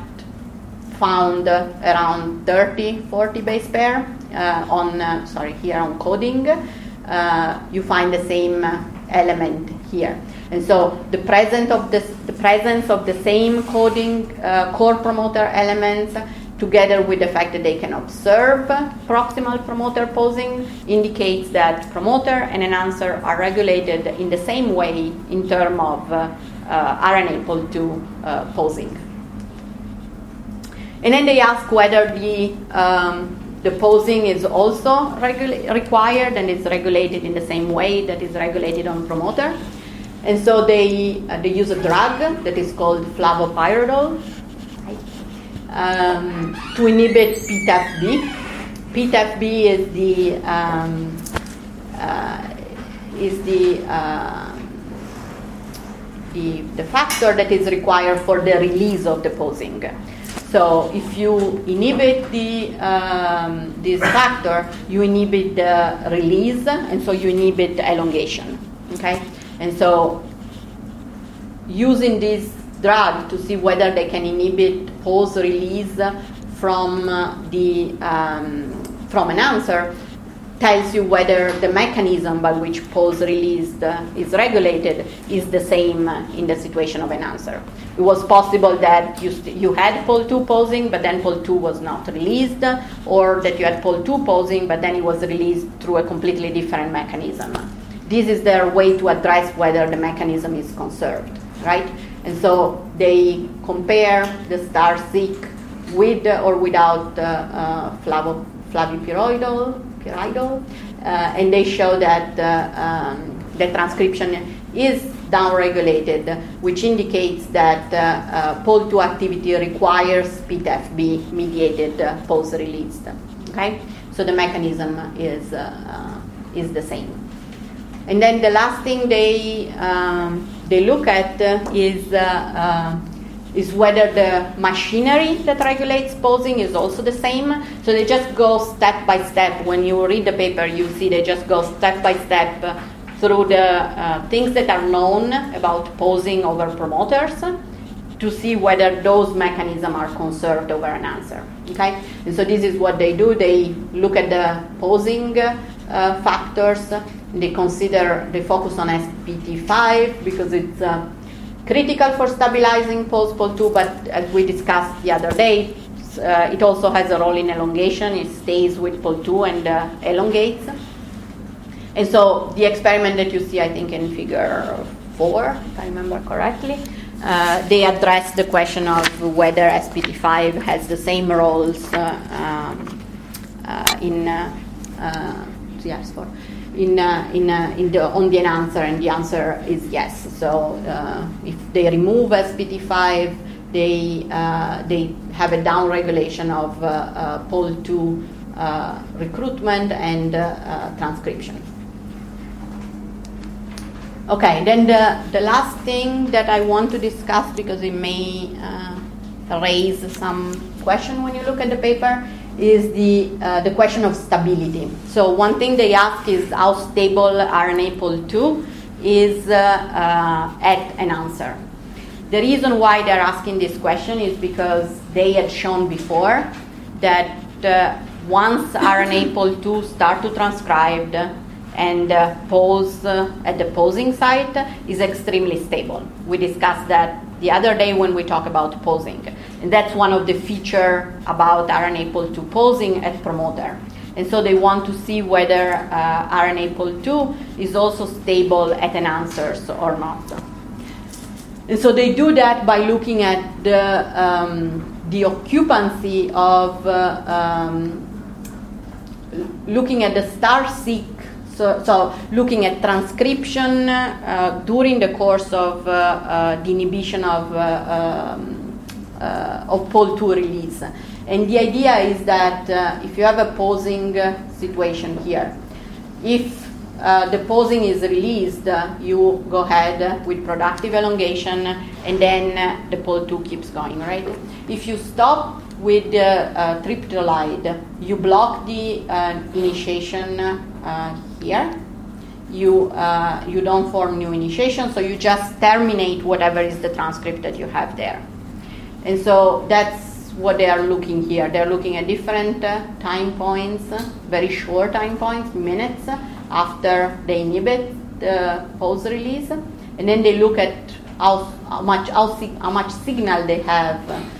found uh, around thirty, forty base pair uh, on, uh, sorry, here on coding. Uh, you find the same uh, element here. And so the presence of this, the presence of the same coding uh, core promoter elements, together with the fact that they can observe proximal promoter posing, indicates that promoter and an answer are regulated in the same way in terms of uh, uh, R N A P O L two uh, posing. And then they ask whether the um, the posing is also regula- required and is regulated in the same way that is regulated on promoter. And so they uh, they use a drug that is called flavopyridol um, to inhibit P T F B. P T F B is the um, uh, is the uh, the the factor that is required for the release of the posing. So if you inhibit the um, this factor, you inhibit the release, and so you inhibit elongation. Okay, and so using this drug to see whether they can inhibit pose release from uh, the um, from an answer tells you whether the mechanism by which pose released uh, is regulated is the same uh, in the situation of an answer. It was possible that you st- you had P O L two posing, but then P O L two was not released, or that you had P O L two posing, but then it was released through a completely different mechanism. This is their way to address whether the mechanism is conserved, right? And so they compare the STAR-seq with or without uh, uh, flavo- flavipyridol, pyridol, uh, and they show that uh, um, the transcription is downregulated, which indicates that uh, uh, P O L two activity requires P T F B mediated uh, pose release. Okay, so the mechanism is uh, uh, is the same. And then the last thing they um, they look at uh, is uh, uh, is whether the machinery that regulates posing is also the same. So they just go step by step. When you read the paper, you see they just go step by step uh, through the uh, things that are known about posing over promoters to see whether those mechanisms are conserved over an answer. Okay, and so this is what they do. They look at the posing uh, factors. They consider, they focus on S P T five because it's uh, critical for stabilizing pose-pol two, but as we discussed the other day, uh, it also has a role in elongation. It stays with pol two and uh, elongates. And so the experiment that you see, I think, in figure four, if I remember correctly, uh, they address the question of whether S P T five has the same roles uh, um, uh, in uh, uh, yes, for in uh, in uh, in the on the answer, and the answer is yes. So uh, if they remove S P T five, they uh, they have a down regulation of uh, uh, pol two uh, recruitment and uh, uh, transcription. Okay, then the, the last thing that I want to discuss, because it may uh, raise some question when you look at the paper, is the uh, the question of stability. So one thing they ask is how stable R N A pol two is uh, uh, at an answer. The reason why they're asking this question is because they had shown before that uh, once R N A pol two start to transcribe and uh, pose uh, at the posing site is extremely stable. We discussed that the other day when we talk about posing. And that's one of the features about R N A pol two posing at promoter. And so they want to see whether uh, R N A pol two is also stable at an answers or not. And so they do that by looking at the, um, the occupancy of, uh, um, looking at the star-seq. So, so looking at transcription uh, during the course of uh, uh, the inhibition of, uh, um, uh, of pol two release. And the idea is that uh, if you have a posing uh, situation here, if uh, the posing is released, uh, you go ahead with productive elongation, and then uh, the pol two keeps going, right? If you stop with the uh, triptolide, you block the uh, initiation uh, here. You uh, you don't form new initiation, so you just terminate whatever is the transcript that you have there. And so that's what they are looking here. They're looking at different uh, time points, uh, very short time points, minutes uh, after they inhibit the pose release, and then they look at how, how much how, how much signal they have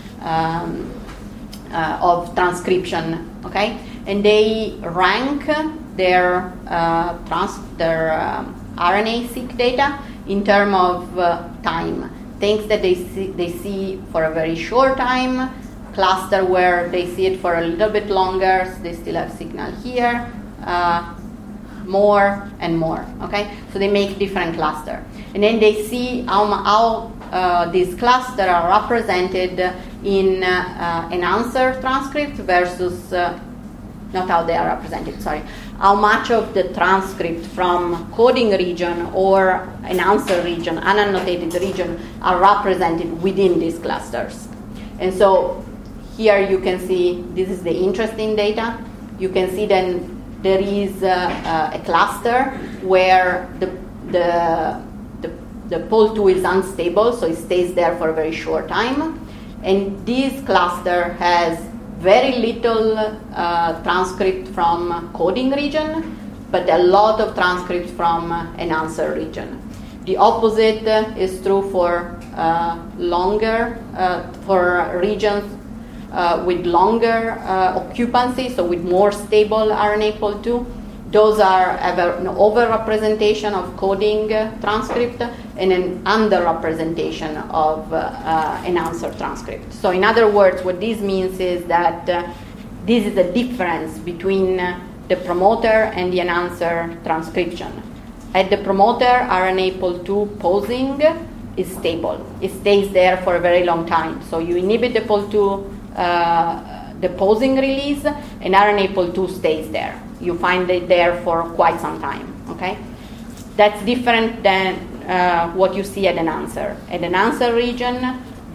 um, uh, of transcription. Okay, and they rank their uh, trans- their um, R N A-seq data in terms of uh, time. Things that they see, they see for a very short time, cluster where they see it for a little bit longer, so they still have signal here, uh, more and more. Okay, so they make different cluster, and then they see how how uh, these clusters are represented in uh, uh, an answer transcript versus. Uh, Not how they are represented, sorry. How much of the transcript from coding region or an answer region, unannotated region, are represented within these clusters. And so here you can see, this is the interesting data. You can see then there is uh, uh, a cluster where the, the, the, the pol two is unstable, so it stays there for a very short time. And this cluster has very little uh, transcript from coding region, but a lot of transcript from uh, an answer region. The opposite uh, is true for uh, longer, uh, for regions uh, with longer uh, occupancy, so with more stable R N A pol two. Those are ever, an overrepresentation of coding uh, transcript and an underrepresentation of uh, uh, an answer transcript. So in other words, what this means is that uh, this is a difference between uh, the promoter and the answer transcription. At the promoter, R N A pol two posing is stable. It stays there for a very long time. So you inhibit the pol two, uh, the posing release, and R N A pol two stays there. You find it there for quite some time, okay? That's different than uh, what you see at an answer. At an answer region,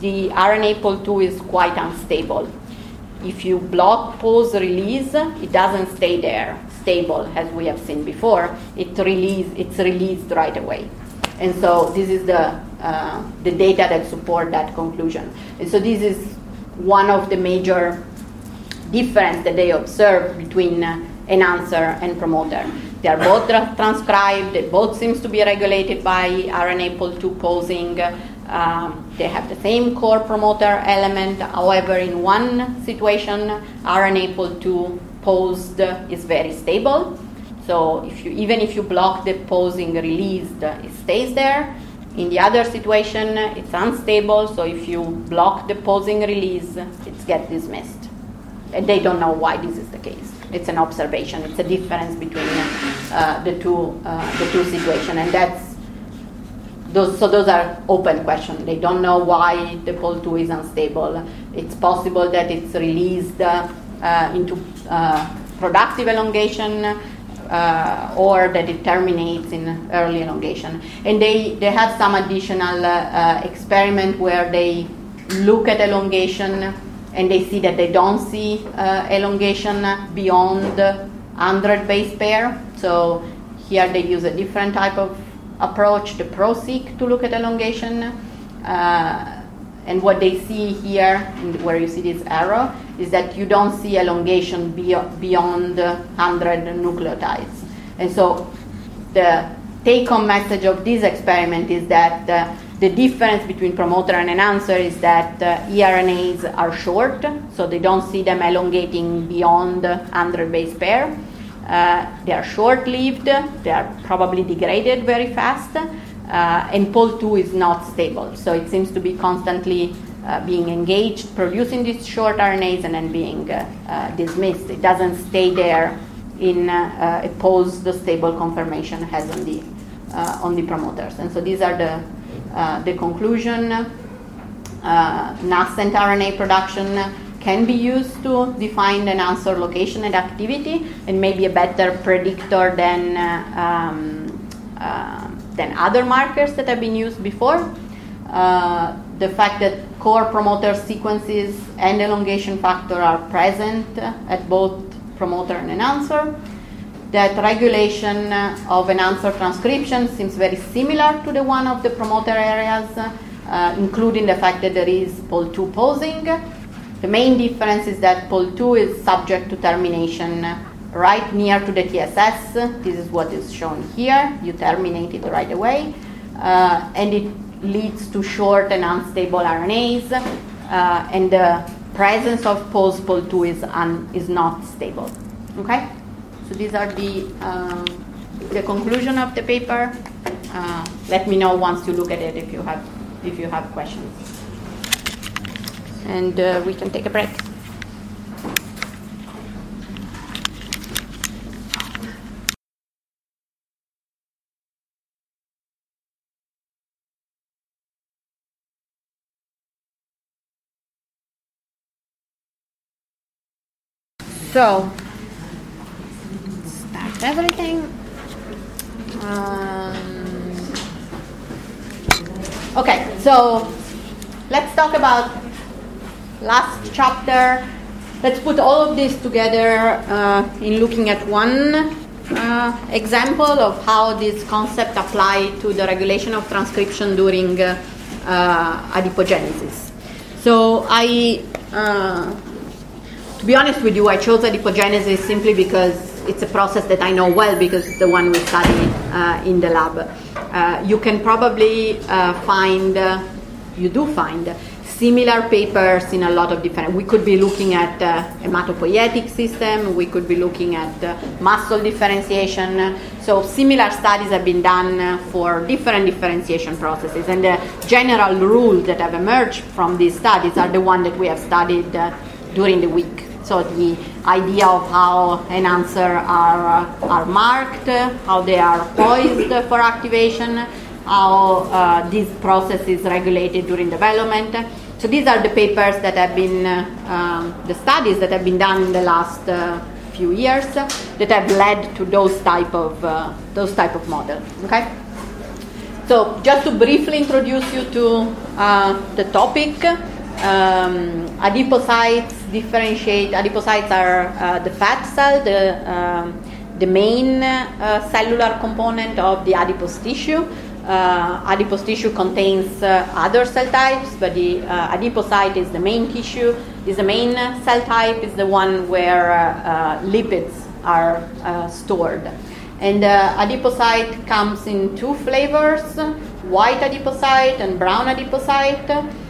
the R N A pol two is quite unstable. If you block pose release, it doesn't stay there stable as we have seen before. It release, it's released right away. And so this is the, uh, the data that support that conclusion. And so this is one of the major difference that they observe between uh, enhancer and promoter. They are both tra- transcribed, they both seems to be regulated by R N A pol two posing. Um, they have the same core promoter element. However, in one situation, R N A pol two posed is very stable. So if you, even if you block the posing released, it stays there. In the other situation, it's unstable. So if you block the posing release, it gets dismissed. And they don't know why this is the case. It's an observation. It's a difference between uh, the two uh, the two situations, and that's those. So those are open questions. They don't know why the pol two is unstable. It's possible that it's released uh, uh, into uh, productive elongation, uh, or that it terminates in early elongation. And they they have some additional uh, uh, experiment where they look at elongation. And they see that they don't see uh, elongation beyond one hundred base pair. So here they use a different type of approach, the PRO-seq, to look at elongation. Uh, and what they see here, where you see this arrow, is that you don't see elongation be- beyond one hundred nucleotides. And so the take-home message of this experiment is that uh, the difference between promoter and enhancer is that uh, e R N As are short, so they don't see them elongating beyond one hundred base pair. Uh, they are short-lived, they are probably degraded very fast, uh, and pol two is not stable. So it seems to be constantly uh, being engaged, producing these short R N As and then being uh, uh, dismissed. It doesn't stay there in uh, uh, a post-stable conformation as on the, uh, on the promoters. And so these are the Uh, the conclusion. Uh, nascent R N A production can be used to define the enhancer location and activity, and maybe a better predictor than uh, um, uh, than other markers that have been used before. Uh, the fact that core promoter sequences and elongation factor are present at both promoter and enhancer. That regulation of enhancer transcription seems very similar to the one of the promoter areas, uh, including the fact that there is pol two posing. The main difference is that pol two is subject to termination right near to the T S S. This is what is shown here. You terminate it right away, uh, and it leads to short and unstable R N As, uh, and the presence of post pol two is, un- is not stable. Okay? So these are the um, the conclusion of the paper. Uh, let me know once you look at it if you have if you have questions, and uh, we can take a break. So. Everything. Um, okay, so let's talk about last chapter. Let's put all of this together uh, in looking at one uh, example of how this concept apply to the regulation of transcription during uh, uh, adipogenesis. So I, uh, to be honest with you, I chose adipogenesis simply because it's a process that I know well because it's the one we study uh, in the lab. Uh, you can probably uh, find, uh, you do find, similar papers in a lot of different, we could be looking at uh, hematopoietic system, we could be looking at uh, muscle differentiation. So similar studies have been done for different differentiation processes, and the general rules that have emerged from these studies are the one that we have studied uh, during the week. So the idea of how enhancer are uh, are marked, uh, how they are poised for activation, how uh, this process is regulated during development. So these are the papers that have been, uh, um, the studies that have been done in the last uh, few years that have led to those type of uh, those type of models. Okay. so just to briefly introduce you to uh, the topic, um, adipocytes differentiate. Adipocytes are uh, the fat cell, the um, the main uh, cellular component of the adipose tissue. Uh, adipose tissue contains uh, other cell types, but the uh, adipocyte is the main tissue, is the main cell type, is the one where uh, uh, lipids are uh, stored. And uh, adipocyte comes in two flavors, white adipocyte and brown adipocyte.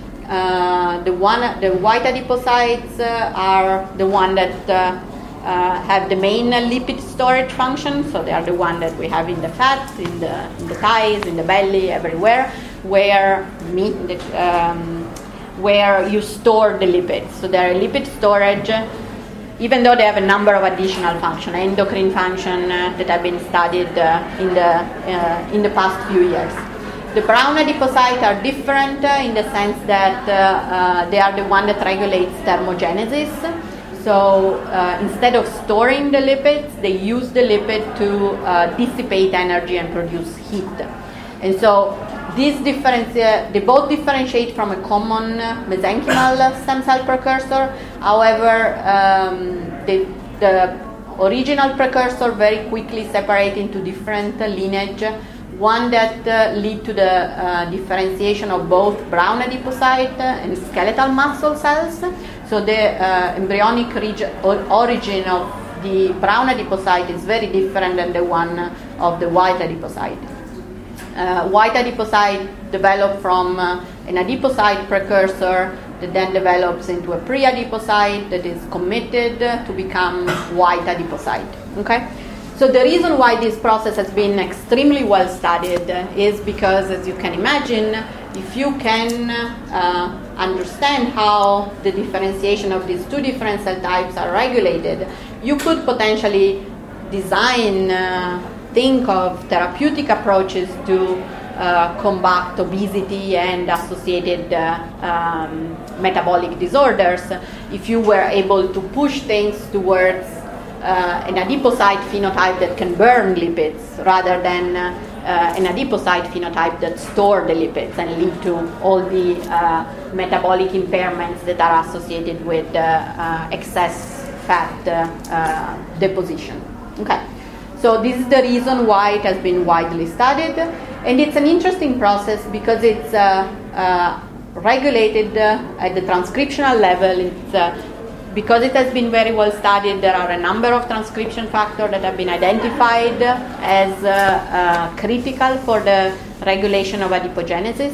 Uh, the one, the white adipocytes uh, are the one that uh, uh, have the main lipid storage function, so they are the one that we have in the fat, in the, in the thighs, in the belly, everywhere, where meat, um, where you store the lipids. So they are lipid storage, even though they have a number of additional functions, endocrine function uh, that have been studied uh, in the uh, in the past few years. The brown adipocytes are different uh, in the sense that uh, uh, they are the one that regulates thermogenesis. So uh, instead of storing the lipids, they use the lipid to uh, dissipate energy and produce heat. And so these differenti- they both differentiate from a common uh, mesenchymal stem cell precursor. However, um, the, the original precursor very quickly separate into different uh, lineage. One that uh, lead to the uh, differentiation of both brown adipocyte and skeletal muscle cells. So the uh, embryonic reg- origin of the brown adipocyte is very different than the one of the white adipocyte. Uh, white adipocyte developed from uh, an adipocyte precursor that then develops into a pre-adipocyte that is committed uh, to become white adipocyte. Okay? So the reason why this process has been extremely well studied uh, is because, as you can imagine, if you can uh, understand how the differentiation of these two different cell types are regulated, you could potentially design, uh, think of therapeutic approaches to uh, combat obesity and associated uh, um, metabolic disorders if you were able to push things towards Uh, an adipocyte phenotype that can burn lipids rather than uh, uh, an adipocyte phenotype that store the lipids and lead to all the uh, metabolic impairments that are associated with uh, uh, excess fat uh, uh, deposition. Okay, so this is the reason why it has been widely studied, and it's an interesting process because it's uh, uh, regulated uh, at the transcriptional level. It's uh, Because it has been very well studied, there are a number of transcription factors that have been identified as uh, uh, critical for the regulation of adipogenesis.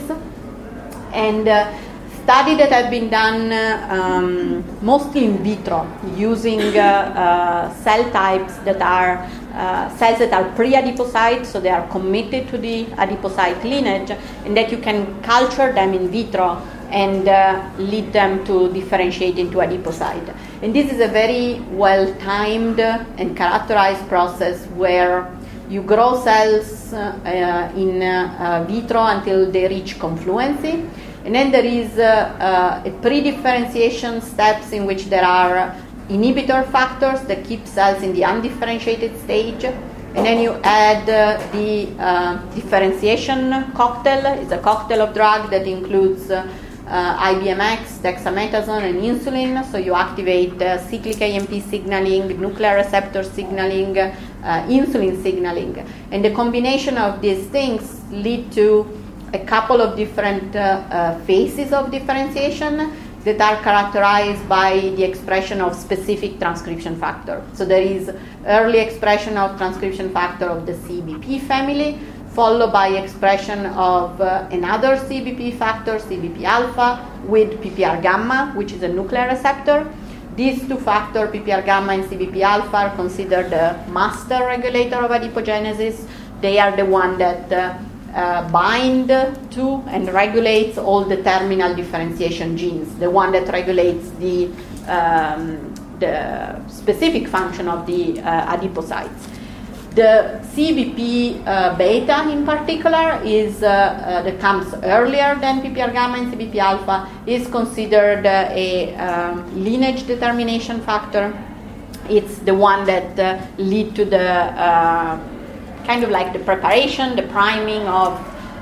And uh, studies that have been done uh, um, mostly in vitro using uh, uh, cell types that are uh, cells that are pre-adipocyte, so they are committed to the adipocyte lineage, and that you can culture them in vitro and uh, lead them to differentiate into adipocyte. And this is a very well-timed and characterized process where you grow cells uh, uh, in uh, uh, vitro until they reach confluency. And then there is uh, uh, a pre-differentiation steps in which there are inhibitor factors that keep cells in the undifferentiated stage. And then you add uh, the uh, differentiation cocktail. It's a cocktail of drug that includes uh, Uh, I B M X, dexamethasone, and insulin. So you activate uh, cyclic A M P signaling, nuclear receptor signaling, uh, insulin signaling. And the combination of these things lead to a couple of different uh, uh, phases of differentiation that are characterized by the expression of specific transcription factor. So there is early expression of transcription factor of the C B P family, followed by expression of uh, another C B P factor, C B P alpha, with P P R gamma, which is a nuclear receptor. These two factors, P P R gamma and C B P alpha, are considered the master regulator of adipogenesis. They are the one that uh, uh, bind to and regulates all the terminal differentiation genes, the one that regulates the, um, the specific function of the uh, adipocytes. The C B P uh, beta in particular is uh, uh, that comes earlier than P P R gamma and C B P alpha, is considered uh, a um, lineage determination factor. It's the one that uh, lead to the uh, kind of like the preparation, the priming of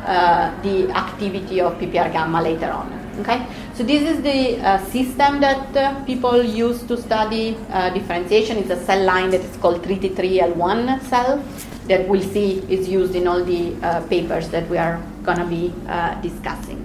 uh, the activity of P P R gamma later on. Okay, so this is the uh, system that uh, people use to study uh, differentiation. It's a cell line that is called three T three L one cell that we'll see is used in all the uh, papers that we are going to be uh, discussing.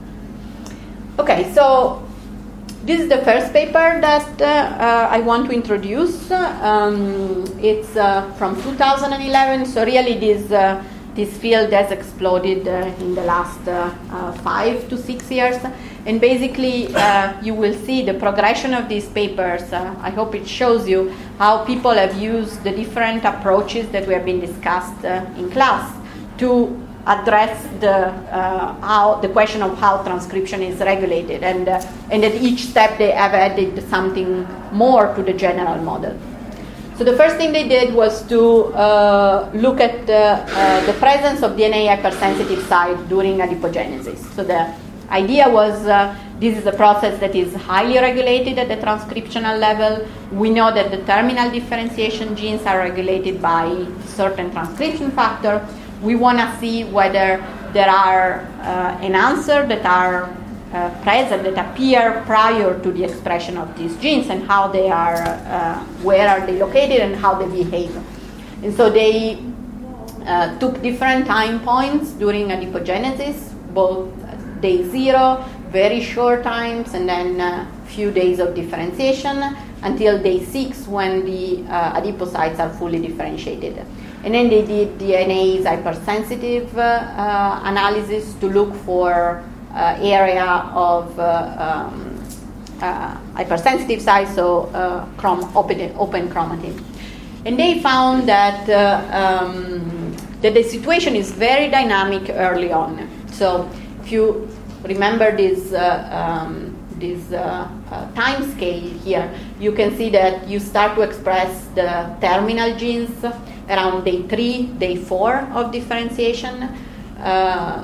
Okay, so this is the first paper that uh, uh, I want to introduce. Um, it's uh, from two thousand eleven, so really this uh, this field has exploded uh, in the last uh, uh, five to six years. And basically, uh, you will see the progression of these papers. Uh, I hope it shows you how people have used the different approaches that we have been discussed uh, in class to address the uh, how the question of how transcription is regulated, and uh, and at each step they have added something more to the general model. So the first thing they did was to uh, look at uh, uh, the presence of D N A hypersensitive site during adipogenesis. So the idea was uh, this is a process that is highly regulated at the transcriptional level. We know that the terminal differentiation genes are regulated by certain transcription factor. We want to see whether there are uh, enhancers that are uh, present, that appear prior to the expression of these genes, and how they are, uh, where are they located and how they behave. And so they uh, took different time points during adipogenesis, both day zero, very short times, and then a few days of differentiation, until day six when the uh, adipocytes are fully differentiated. And then they did D N A's hypersensitive uh, uh, analysis to look for uh, area of uh, um, uh, hypersensitive sites, so uh, chrom- open, open chromatin. And they found that, uh, um, that the situation is very dynamic early on. So if you remember this, uh, um, this uh, uh, time scale here, you can see that you start to express the terminal genes around day three, day four of differentiation. Uh,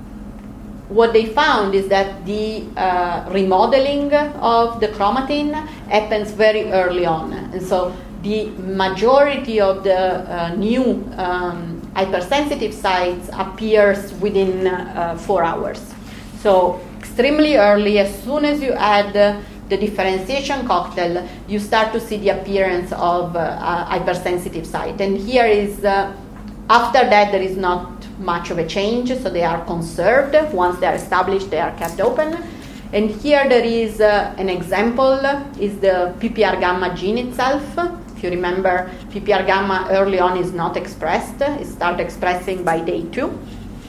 what they found is that the uh, remodeling of the chromatin happens very early on. And so the majority of the uh, new um, hypersensitive sites appears within uh, four hours. So extremely early, as soon as you add uh, the differentiation cocktail, you start to see the appearance of uh, uh, hypersensitive site. And here is, uh, after that, there is not much of a change, so they are conserved. Once they are established, they are kept open. And here there is uh, an example, is the P P R gamma gene itself. If you remember, P P R gamma early on is not expressed. It starts expressing by day two.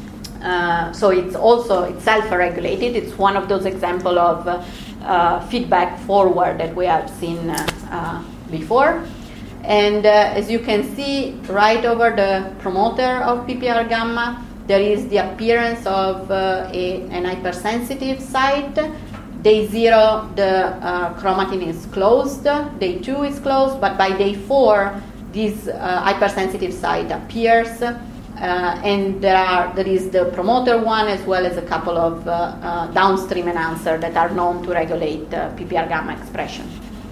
Uh, so it's also it's self-regulated. It's one of those examples of uh, uh, feedback forward that we have seen uh, uh, before. And uh, as you can see, right over the promoter of P P R gamma, there is the appearance of uh, a, an hypersensitive site. Day zero, the uh, chromatin is closed. Day two is closed, but by day four, this uh, hypersensitive site appears. Uh, and there are there is the promoter one, as well as a couple of uh, uh, downstream enhancers that are known to regulate uh, P P R gamma expression.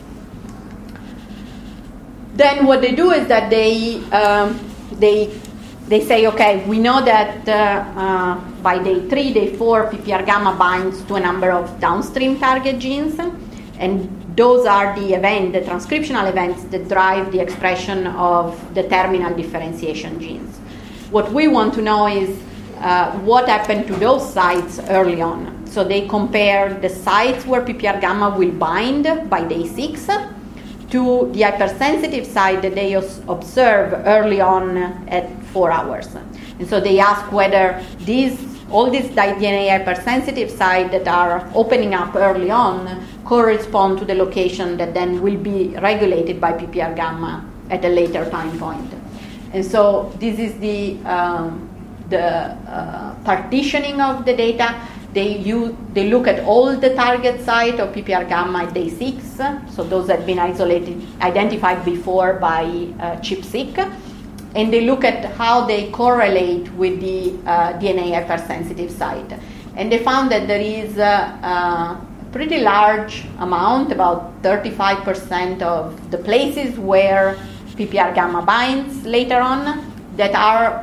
Then what they do is that they um, they they say, okay, we know that uh, uh, by day three, day four, P P R gamma binds to a number of downstream target genes, and those are the event, the transcriptional events that drive the expression of the terminal differentiation genes. What we want to know is uh, what happened to those sites early on. So they compare the sites where P P R gamma will bind by day six to the hypersensitive site that they os- observe early on at four hours. And so they ask whether these, all these D N A hypersensitive sites that are opening up early on correspond to the location that then will be regulated by P P R gamma at a later time point. And so this is the, um, the uh, partitioning of the data. They use, they look at all the target site of P P R gamma at day six, so those that have been isolated, identified before by uh, ChIP-seq, and they look at how they correlate with the uh, D N A hypersensitive site. And they found that there is a, a pretty large amount, about thirty-five percent of the places where P P R gamma binds later on, that are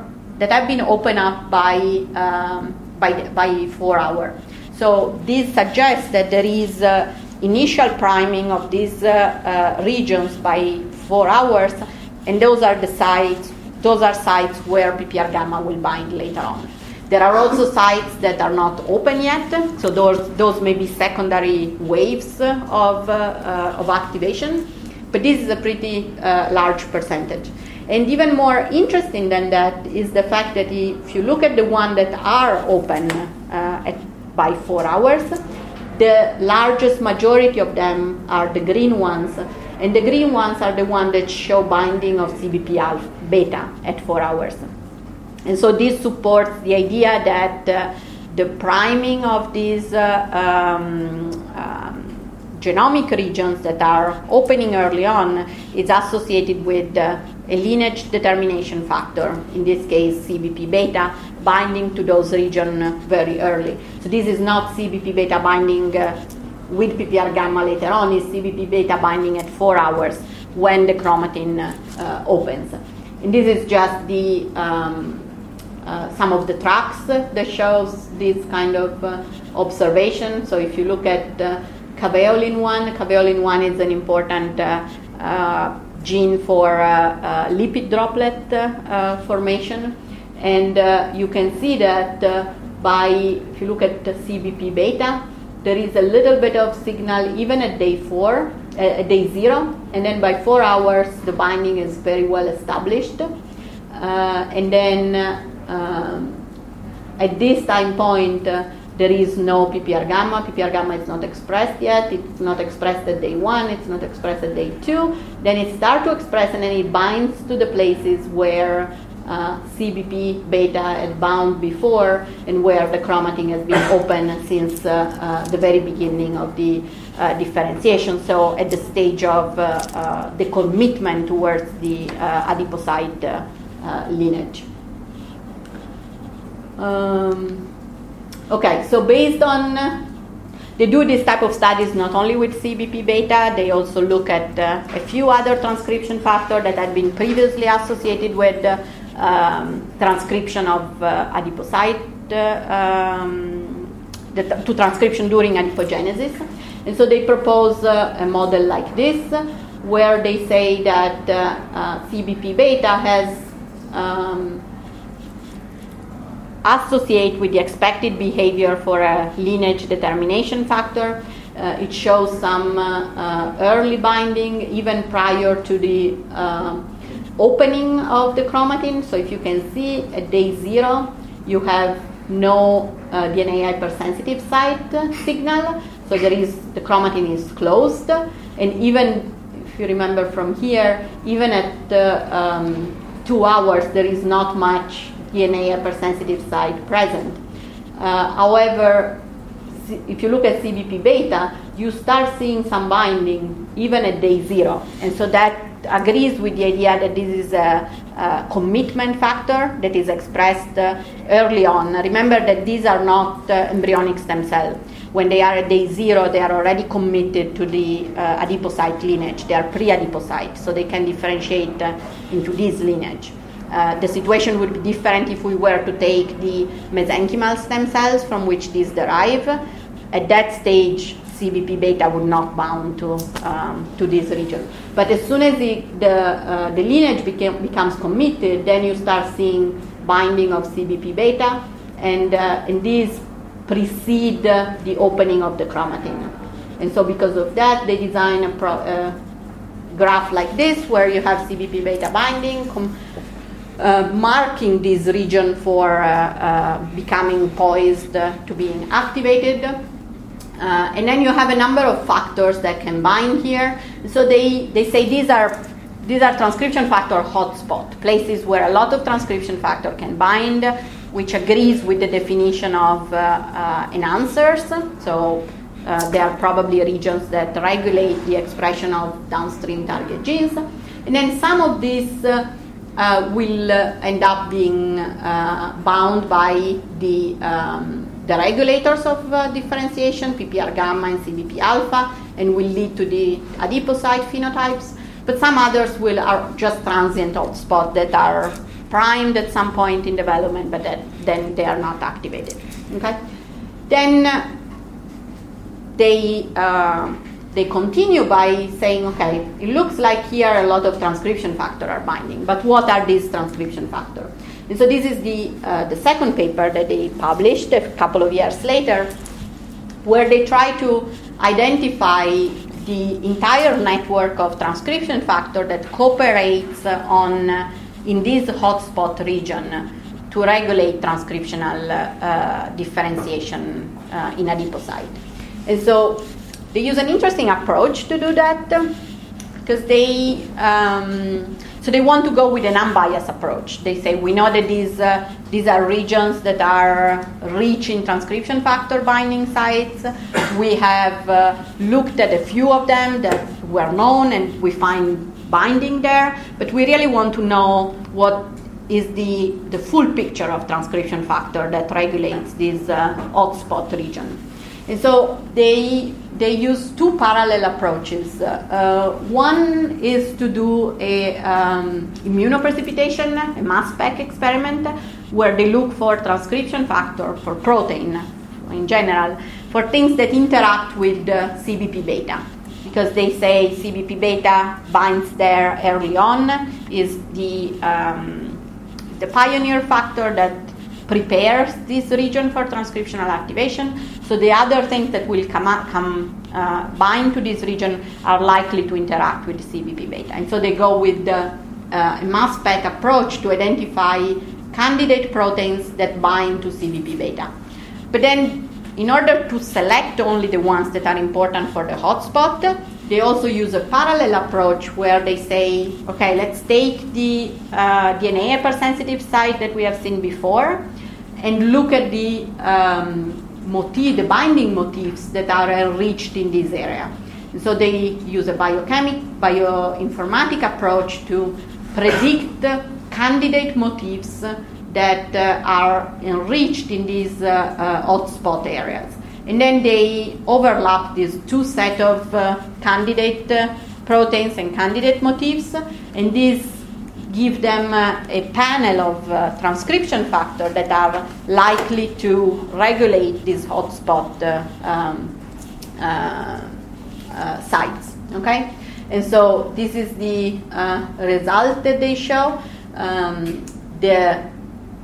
that have been opened up by, um, by, by four hour. So this suggests that there is uh, initial priming of these uh, uh, regions by four hours, and those are the sites, those are sites where P P R gamma will bind later on. There are also sites that are not open yet, so those, those may be secondary waves of, uh, uh, of activation, but this is a pretty uh, large percentage. And even more interesting than that is the fact that if you look at the ones that are open uh, at, by four hours, the largest majority of them are the green ones, and the green ones are the ones that show binding of C B P alpha beta at four hours. And so this supports the idea that uh, the priming of these uh, um, um, genomic regions that are opening early on is associated with uh, a lineage determination factor, in this case C B P beta, binding to those regions very early. So this is not C B P beta binding uh, with P P R gamma later on, it's C B P beta binding at four hours when the chromatin uh, opens. And this is just the um, Uh, some of the tracks uh, that shows this kind of uh, observation. So if you look at uh, caveolin one, caveolin one is an important uh, uh, gene for uh, uh, lipid droplet uh, uh, formation, and uh, you can see that uh, by, if you look at the C B P beta, there is a little bit of signal even at day four, uh, at day zero, and then by four hours the binding is very well established, uh, and then uh, Um, at this time point, uh, there is no P P R gamma. P P R gamma is not expressed yet. It's not expressed at day one. It's not expressed at day two. Then it starts to express, and then it binds to the places where uh, C B P beta had bound before, and where the chromatin has been open since uh, uh, the very beginning of the uh, differentiation. So at the stage of uh, uh, the commitment towards the uh, adipocyte uh, uh, lineage. Um, okay, so based on, uh, they do this type of studies not only with C B P beta, they also look at uh, a few other transcription factors that had been previously associated with uh, um, transcription of uh, adipocyte, uh, um, the, to transcription during adipogenesis. And so they propose uh, a model like this, where they say that uh, uh, C B P beta has um, associate with the expected behavior for a lineage determination factor. Uh, it shows some uh, uh, early binding even prior to the uh, opening of the chromatin. So if you can see at day zero, you have no uh, D N A hypersensitive site signal. So there is, the chromatin is closed, and even if you remember from here, even at uh, um, two hours, there is not much D N A hypersensitive site present. Uh, however, if you look at C B P beta, you start seeing some binding even at day zero. And so that agrees with the idea that this is a, a commitment factor that is expressed uh, early on. Remember that these are not uh, embryonic stem cells. When they are at day zero, they are already committed to the uh, adipocyte lineage. They are pre-adipocyte, so they can differentiate uh, into this lineage. Uh, the situation would be different if we were to take the mesenchymal stem cells from which these derive. At that stage, C B P beta would not bound to um, to this region. But as soon as the the, uh, the lineage became, becomes committed, then you start seeing binding of C B P beta, and uh, and these precede uh, the opening of the chromatin. And so because of that, they design a pro, uh, graph like this, where you have C B P beta binding, com- Uh, marking this region for uh, uh, becoming poised uh, to being activated. Uh, and then you have a number of factors that can bind here. So they, they say these are these are transcription factor hotspot, places where a lot of transcription factor can bind, which agrees with the definition of uh, uh, enhancers. So uh, they are probably regions that regulate the expression of downstream target genes. And then some of these uh, Uh, will uh, end up being uh, bound by the, um, the regulators of uh, differentiation, P P R gamma and C B P alpha, and will lead to the adipocyte phenotypes. But some others will are just transient hotspots that are primed at some point in development, but that, then they are not activated. Okay? Then uh, they uh, they continue by saying, okay, it looks like here a lot of transcription factors are binding, but what are these transcription factors? And so this is the uh, the second paper that they published a couple of years later, where they try to identify the entire network of transcription factor that cooperates uh, on uh, in this hotspot region to regulate transcriptional uh, differentiation uh, in adipocyte. And so they use an interesting approach to do that, because they um, so they want to go with an unbiased approach. They say, we know that these uh, these are regions that are rich in transcription factor binding sites. We have uh, looked at a few of them that were known, and we find binding there. But we really want to know what is the the full picture of transcription factor that regulates this uh, hotspot region. And so they they use two parallel approaches. Uh, one is to do a um, immunoprecipitation, a mass spec experiment, where they look for transcription factor for protein in general, for things that interact with uh, C B P beta. Because they say C B P beta binds there early on, is the, um, the pioneer factor that prepares this region for transcriptional activation. So the other things that will come, up, come uh, bind to this region are likely to interact with the C B P beta. And so they go with the uh, mass spec approach to identify candidate proteins that bind to C B P beta. But then, in order to select only the ones that are important for the hotspot, they also use a parallel approach where they say, okay, let's take the uh, D N A hypersensitive site that we have seen before and look at the um, motif, the binding motifs that are enriched in this area. And so they use a biochemic, bioinformatic approach to predict candidate motifs that uh, are enriched in these uh, uh, hotspot areas. And then they overlap these two sets of uh, candidate uh, proteins and candidate motifs, and these give them uh, a panel of uh, transcription factors that are likely to regulate these hotspot uh, um, uh, uh, sites. Okay, and so this is the uh, result that they show. Um, the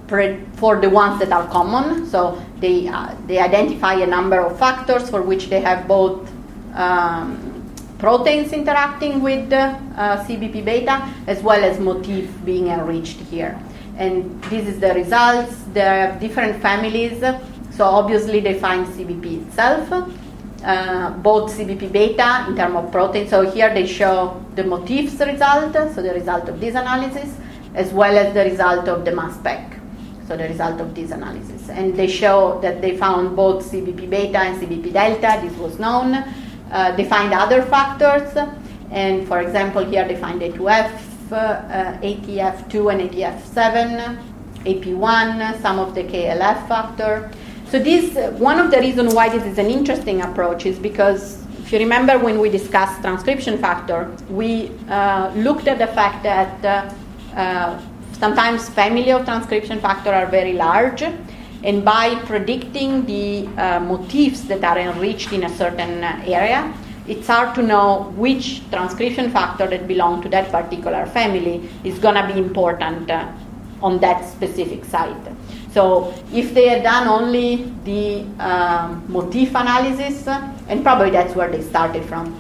for the ones that are common, so they uh, they identify a number of factors for which they have both um, proteins interacting with uh, uh, C B P beta as well as motif being enriched here. And this is the results. There are different families, so obviously they find C B P itself, uh, both C B P beta in terms of protein. So here they show the motifs result, so the result of this analysis, as well as the result of the mass spec. So the result of this analysis. And they show that they found both C B P beta and C B P delta, this was known. Uh, they find other factors, and for example here they find A two F, uh, A T F two and A T F seven, A P one, some of the K L F factor. So this, one of the reasons why this is an interesting approach is because if you remember when we discussed transcription factor, we uh, looked at the fact that uh, uh, sometimes family of transcription factor are very large, and by predicting the uh, motifs that are enriched in a certain uh, area, it's hard to know which transcription factor that belong to that particular family is going to be important uh, on that specific site. So if they had done only the um, motif analysis, uh, and probably that's where they started from,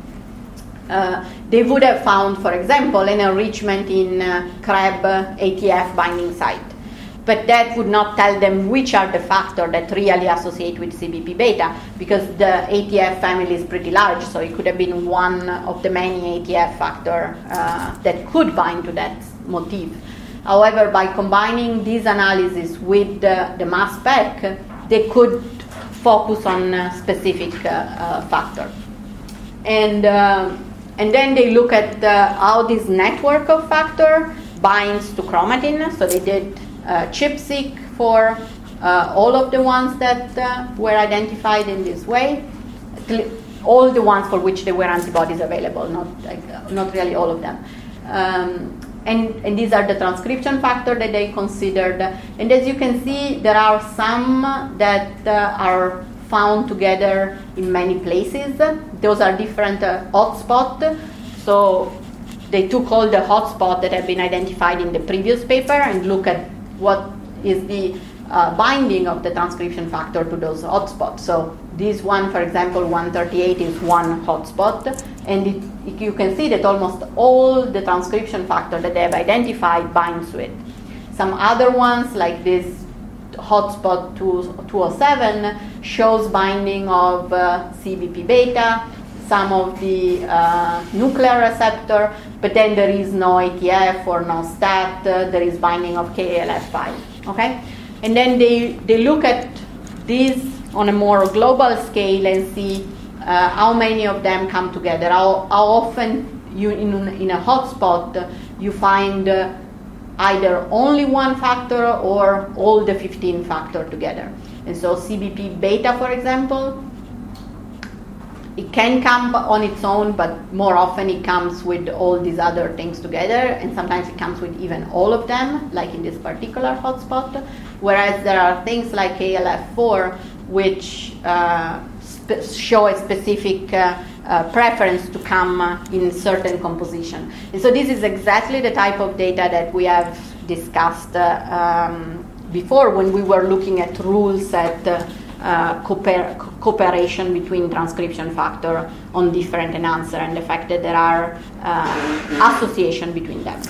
Uh, they would have found, for example, an enrichment in uh, C R E B A T F binding site. But that would not tell them which are the factors that really associate with C B P beta, because the A T F family is pretty large, so it could have been one of the many A T F factors uh, that could bind to that motif. However, by combining this analysis with the, the mass spec, they could focus on a specific uh, uh, factor. And uh, And then they look at uh, how this network of factor binds to chromatin. So they did uh, ChIP-seq for uh, all of the ones that uh, were identified in this way, all the ones for which there were antibodies available, not like, uh, not really all of them. Um, and, and these are the transcription factor that they considered. And as you can see, there are some that uh, are found together in many places. Those are different uh, hotspots. So they took all the hotspots that have been identified in the previous paper and look at what is the uh, binding of the transcription factor to those hotspots. So this one, for example, one thirty-eight is one hotspot, and it, it, you can see that almost all the transcription factor that they have identified binds to it. Some other ones, like this hotspot two oh seven, shows binding of uh, C B P beta, some of the uh, nuclear receptor, but then there is no A T F or no STAT, uh, there is binding of K A L F five, okay? And then they, they look at these on a more global scale and see uh, how many of them come together, how, how often you in, in a hotspot you find uh, either only one factor or all the fifteen factor together. And so C B P beta, for example, it can come on its own, but more often it comes with all these other things together, and sometimes it comes with even all of them, like in this particular hotspot, whereas there are things like K L F four, which uh, sp- show a specific uh, uh, preference to come uh, in certain composition. And so this is exactly the type of data that we have discussed uh, um, before when we were looking at rules at uh, uh, cooper- cooperation between transcription factor on different enhancer and the fact that there are uh, association between them.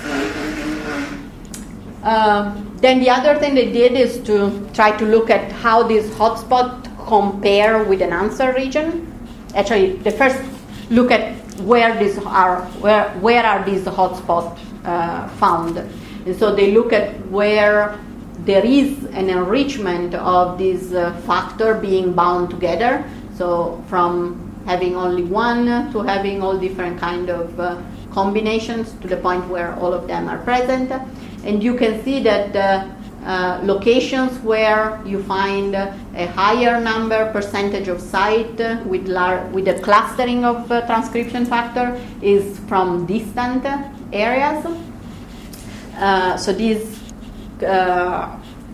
Um, then the other thing they did is to try to look at how these hotspots compare with an answer region. Actually, the first look at where these are where where are these hotspots uh, found, and so they look at where there is an enrichment of this uh, factor being bound together. So from having only one to having all different kind of uh, combinations to the point where all of them are present. And you can see that the uh, locations where you find uh, a higher number percentage of site uh, with, lar- with the clustering of uh, transcription factor is from distant areas. Uh, so this uh,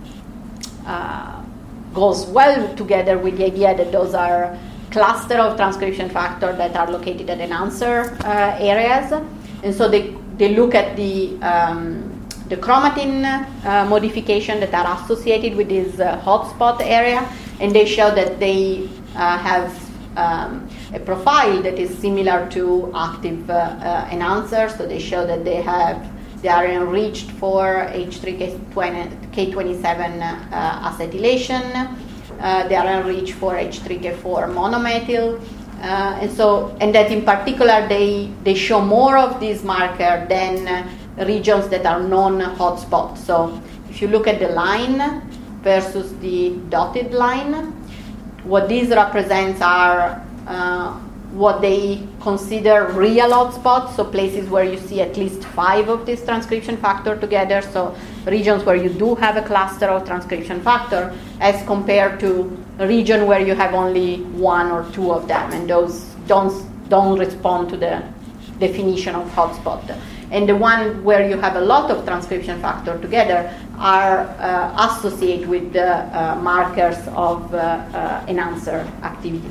uh, goes well together with the idea that those are cluster of transcription factor that are located at enhancer uh, areas. And so they, they look at the um, the chromatin uh, modification that are associated with this uh, hotspot area, and they show that they uh, have um, a profile that is similar to active uh, uh, enhancers. So they show that they have they are enriched for H three K twenty-seven uh, acetylation. Uh, they are enriched for H three K four monomethyl, uh, and so and that in particular they they show more of this marker than uh, regions that are non-hotspots. So if you look at the line versus the dotted line, what these represents are uh, what they consider real hotspots, so places where you see at least five of this transcription factor together, so regions where you do have a cluster of transcription factor, as compared to a region where you have only one or two of them, and those don't, don't respond to the definition of hotspot. And the one where you have a lot of transcription factor together are uh, associated with the uh, markers of uh, uh, enhancer activity.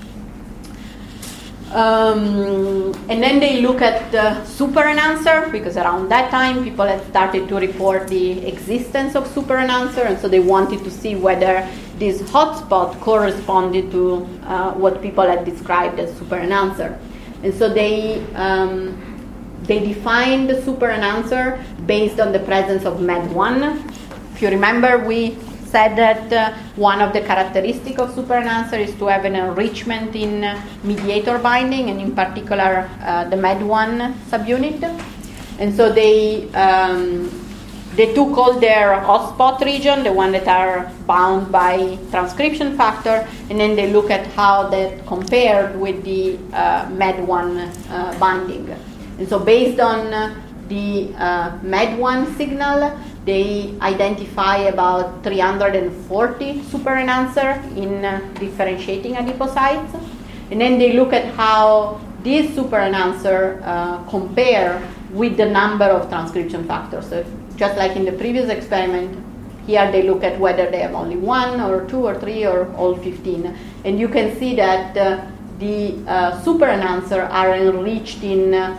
Um, and then they look at the super enhancer, because around that time people had started to report the existence of super enhancer, and so they wanted to see whether this hotspot corresponded to uh, what people had described as super enhancer. And so they um, They defined the super enhancer based on the presence of M E D one. If you remember, we said that uh, one of the characteristics of super enhancer is to have an enrichment in uh, mediator binding, and in particular uh, the M E D one subunit. And so they um, they took all their hotspot region, the one that are bound by transcription factor, and then they look at how that compared with the uh, M E D one uh, binding. And so based on uh, the uh, M E D one signal, they identify about three hundred forty super enhancer in uh, differentiating adipocytes. And then they look at how these super enhancer uh, compare with the number of transcription factors. So just like in the previous experiment, here they look at whether they have only one or two or three or all fifteen. And you can see that uh, the uh, super enhancer are enriched in, uh,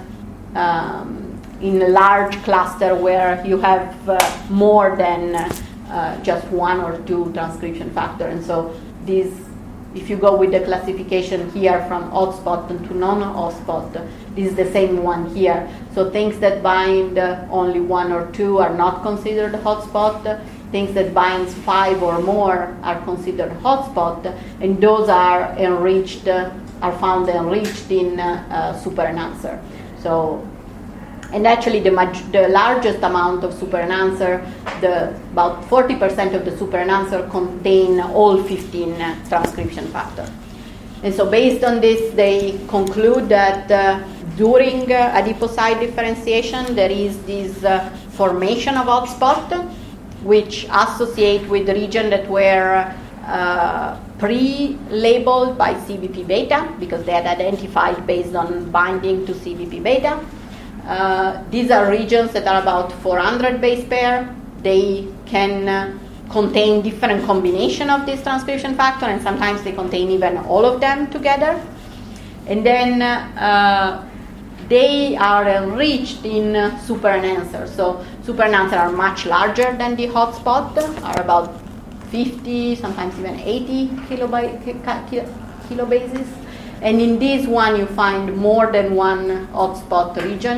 um, in a large cluster where you have uh, more than uh, just one or two transcription factor. And so these, if you go with the classification here from hotspot to non-hotspot, this is the same one here. So things that bind uh, only one or two are not considered hotspot. Things that binds five or more are considered hotspot, and those are enriched, uh, are found enriched in uh, uh, super enhancer. So, and actually the, maj- the largest amount of super enhancer, the about forty percent of the super enhancer contain all fifteen uh, transcription factors. And so based on this, they conclude that uh, during uh, adipocyte differentiation, there is this uh, formation of hotspot, which associate with the region that were uh, pre-labeled by C B P beta, because they had identified based on binding to C B P beta. Uh, these are regions that are about four hundred base pair. They can uh, contain different combination of this transcription factor, and sometimes they contain even all of them together. And then uh, they are enriched in uh, super enhancers. So super enhancers are much larger than the hotspot, are about fifty, sometimes even eighty kiloby- kilobases. And in this one, you find more than one hotspot region,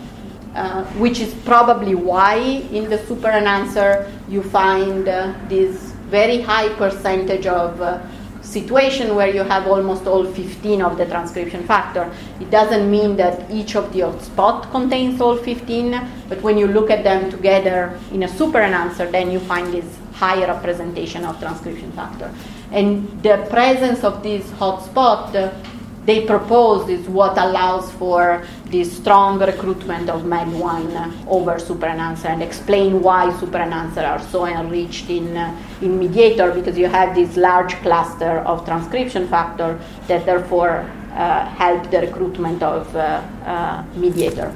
uh, which is probably why in the super enhancer you find uh, this very high percentage of uh, situation where you have almost all fifteen of the transcription factor. It doesn't mean that each of the hotspot contains all fifteen, but when you look at them together in a super enhancer, then you find this higher representation of transcription factor. And the presence of this hotspot, uh, they propose, is what allows for this strong recruitment of M E D one over super enhancer, and explain why super enhancer are so enriched in, uh, in mediator, because you have this large cluster of transcription factor that therefore uh, help the recruitment of uh, uh, mediator.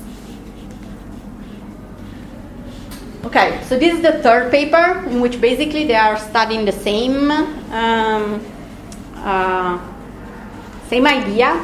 Okay, so this is the third paper in which basically they are studying the same um, uh, same idea.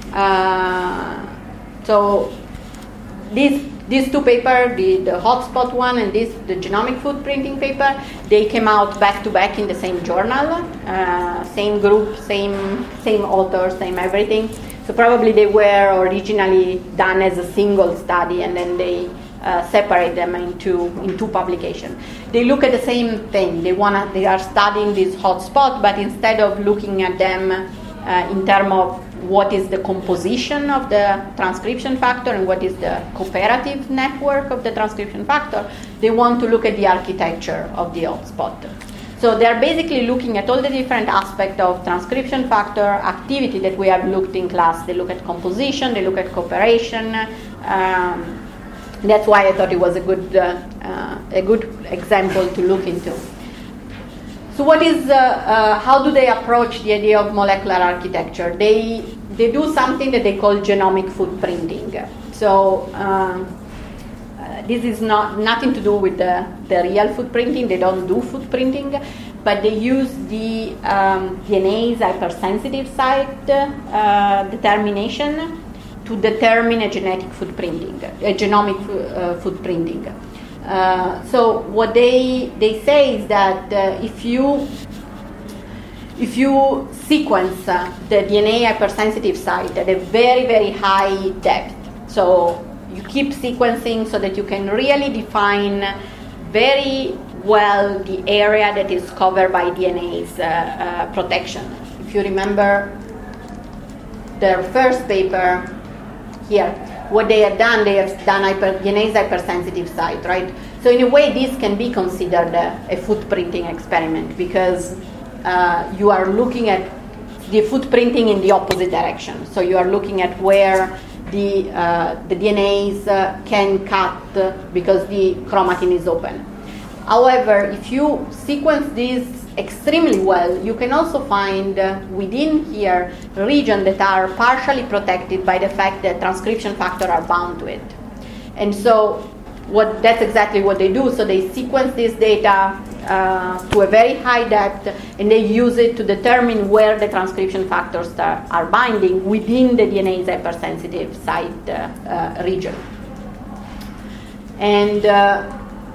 Uh, so these these two papers, the, the hotspot one and this the genomic footprinting paper, they came out back to back in the same journal, uh, same group, same same author, same everything. So probably they were originally done as a single study, and then they Uh, separate them into in two publications. They look at the same thing. They wanna they are studying this hotspot, but instead of looking at them uh, in terms of what is the composition of the transcription factor and what is the cooperative network of the transcription factor, they want to look at the architecture of the hotspot. So they are basically looking at all the different aspects of transcription factor activity that we have looked in class. They look at composition, they look at cooperation. Um, That's why I thought it was a good uh, uh, a good example to look into. So, what is uh, uh, how do they approach the idea of molecular architecture? They they do something that they call genomic footprinting. So, um, uh, this is not nothing to do with the, the real footprinting. They don't do footprinting, but they use the um, D N A's hypersensitive site uh, determination to determine a genetic footprinting, a genomic uh, footprinting. Uh, so what they they say is that uh, if you if you sequence uh, the D N A hypersensitive site at a very very high depth, so you keep sequencing so that you can really define very well the area that is covered by D N A's uh, uh, protection. If you remember their first paper. Here, what they have done, they have done hyper, D N A's hypersensitive site, right? So in a way, this can be considered a, a footprinting experiment, because uh, you are looking at the footprinting in the opposite direction. So you are looking at where the uh, the D N A's uh, can cut uh, because the chromatin is open. However, if you sequence this extremely well, you can also find uh, within here regions that are partially protected by the fact that transcription factors are bound to it. And so what that's exactly what they do. So they sequence this data uh, to a very high depth, and they use it to determine where the transcription factors are, are binding within the D N A's hypersensitive site uh, uh, region. And uh,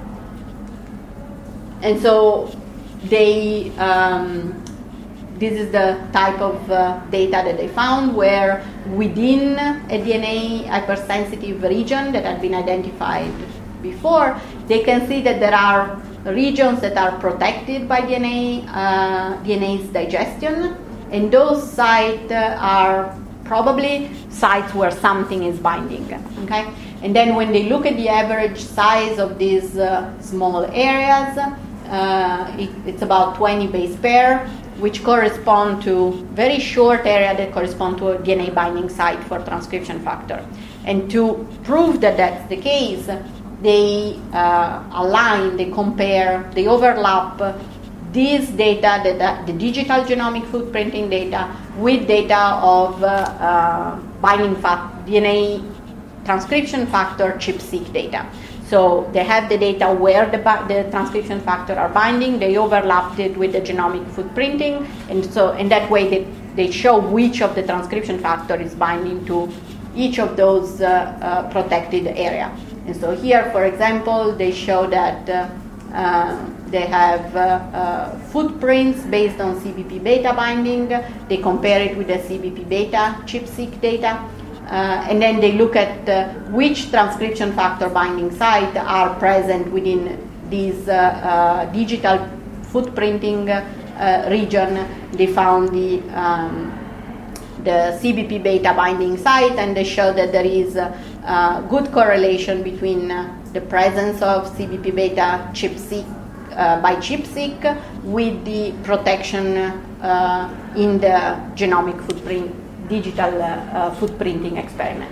and so they um, this is the type of uh, data that they found, where within a D N A hypersensitive region that had been identified before, they can see that there are regions that are protected by D N A, uh, D N A's digestion, and those sites uh, are probably sites where something is binding. Okay, and then when they look at the average size of these uh, small areas, uh, it, it's about twenty base pair, which correspond to very short area that correspond to a D N A binding site for transcription factor. And to prove that that's the case, they uh, align, they compare, they overlap this data, the, the digital genomic footprinting data, with data of uh, uh, binding fact, D N A transcription factor ChIP-seq data. So they have the data where the, the transcription factor are binding, they overlapped it with the genomic footprinting, and so in that way they, they show which of the transcription factor is binding to each of those uh, uh, protected area. And so here, for example, they show that uh, uh, they have uh, uh, footprints based on C B P beta binding. They compare it with the C B P beta ChIP-seq data. Uh, and then they look at uh, which transcription factor binding site are present within this uh, uh, digital footprinting uh, region. They found the um, the C B P beta binding site, and they show that there is a, a good correlation between uh, the presence of C B P beta ChIP-seq uh, by ChIP-seq with the protection uh, in the genomic footprint, digital uh, uh, footprinting experiment.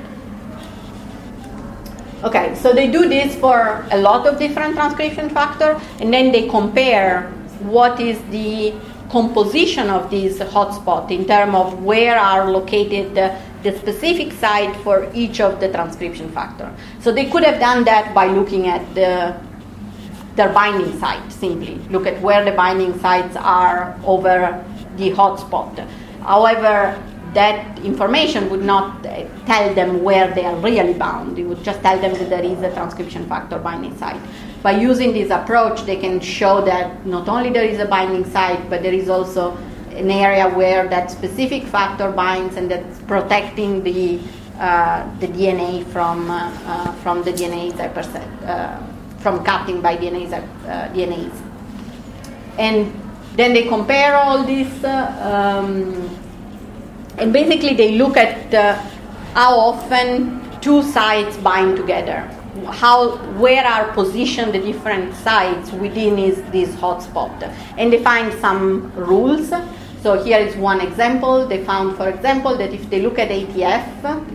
Okay, so they do this for a lot of different transcription factors, and then they compare what is the composition of this hotspot in terms of where are located the, the specific site for each of the transcription factor. So they could have done that by looking at the, their binding site, simply look at where the binding sites are over the hotspot. However, that information would not tell them where they are really bound. It would just tell them that there is a transcription factor binding site. By using this approach, they can show that not only there is a binding site, but there is also an area where that specific factor binds, and that's protecting the uh, the D N A from uh, uh, from the D N A's uh, from cutting by D N A's uh, D N A's. And then they compare all this. Uh, um, And basically, they look at uh, how often two sites bind together, how where are positioned the different sites within is, this hotspot, and they find some rules. So here is one example. They found, for example, that if they look at A T F,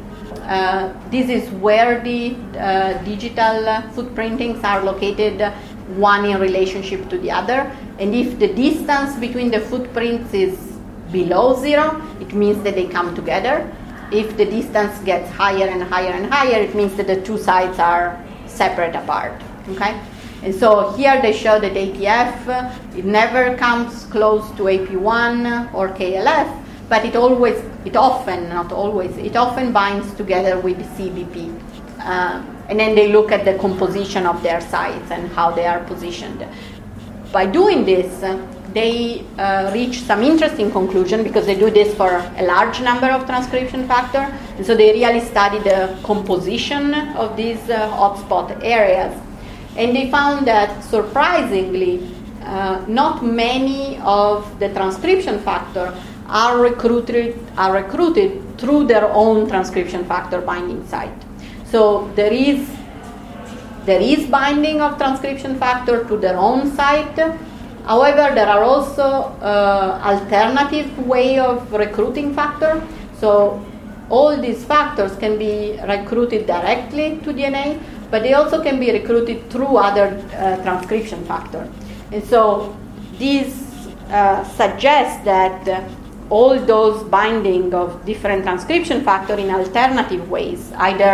uh, this is where the uh, digital footprintings are located, one in relationship to the other, and if the distance between the footprints is below zero, it means that they come together. If the distance gets higher and higher and higher, it means that the two sites are separate apart. Okay, and so here they show that A T F uh, it never comes close to A P one or K L F, but it always, it often, not always, it often binds together with C B P. Uh, and then they look at the composition of their sites and how they are positioned. By doing this, uh, they uh, reach some interesting conclusion, because they do this for a large number of transcription factors, and so they really study the composition of these uh, hotspot areas, and they found that surprisingly, uh, not many of the transcription factors are recruited are recruited through their own transcription factor binding site. So there is there is binding of transcription factor to their own site. However, there are also uh, alternative way of recruiting factor. So all these factors can be recruited directly to D N A, but they also can be recruited through other uh, transcription factor. And so this uh, suggests that uh, all those binding of different transcription factor in alternative ways, either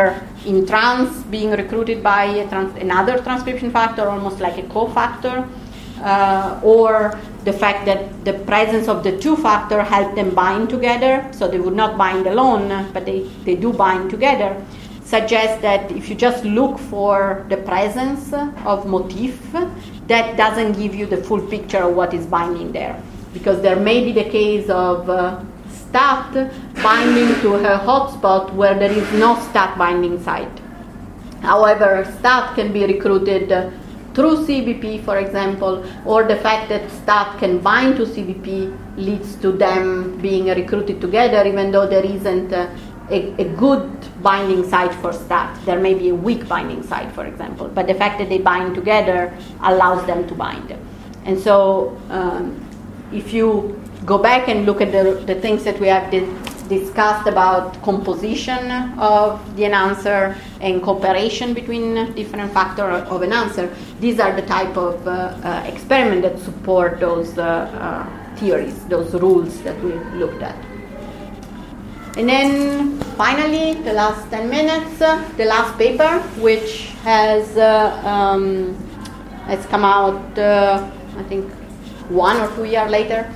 in trans being recruited by a trans- another transcription factor, almost like a cofactor, uh, or the fact that the presence of the two factor helped them bind together, so they would not bind alone, but they, they do bind together, suggests that if you just look for the presence of motif, that doesn't give you the full picture of what is binding there. Because there may be the case of uh, STAT binding to her hotspot where there is no STAT binding site. However, STAT can be recruited uh, through C B P, for example, or the fact that STAT can bind to C B P leads to them being recruited together, even though there isn't uh, a, a good binding site for STAT. There may be a weak binding site, for example, but the fact that they bind together allows them to bind. And so um, if you go back and look at the, the things that we have di- discussed about composition of the enhancer and cooperation between different factors of an answer, these are the type of uh, uh, experiment that support those uh, uh, theories, those rules that we looked at. And then finally, the last ten minutes, uh, the last paper, which has uh, um, has come out, uh, I think, one or two years later,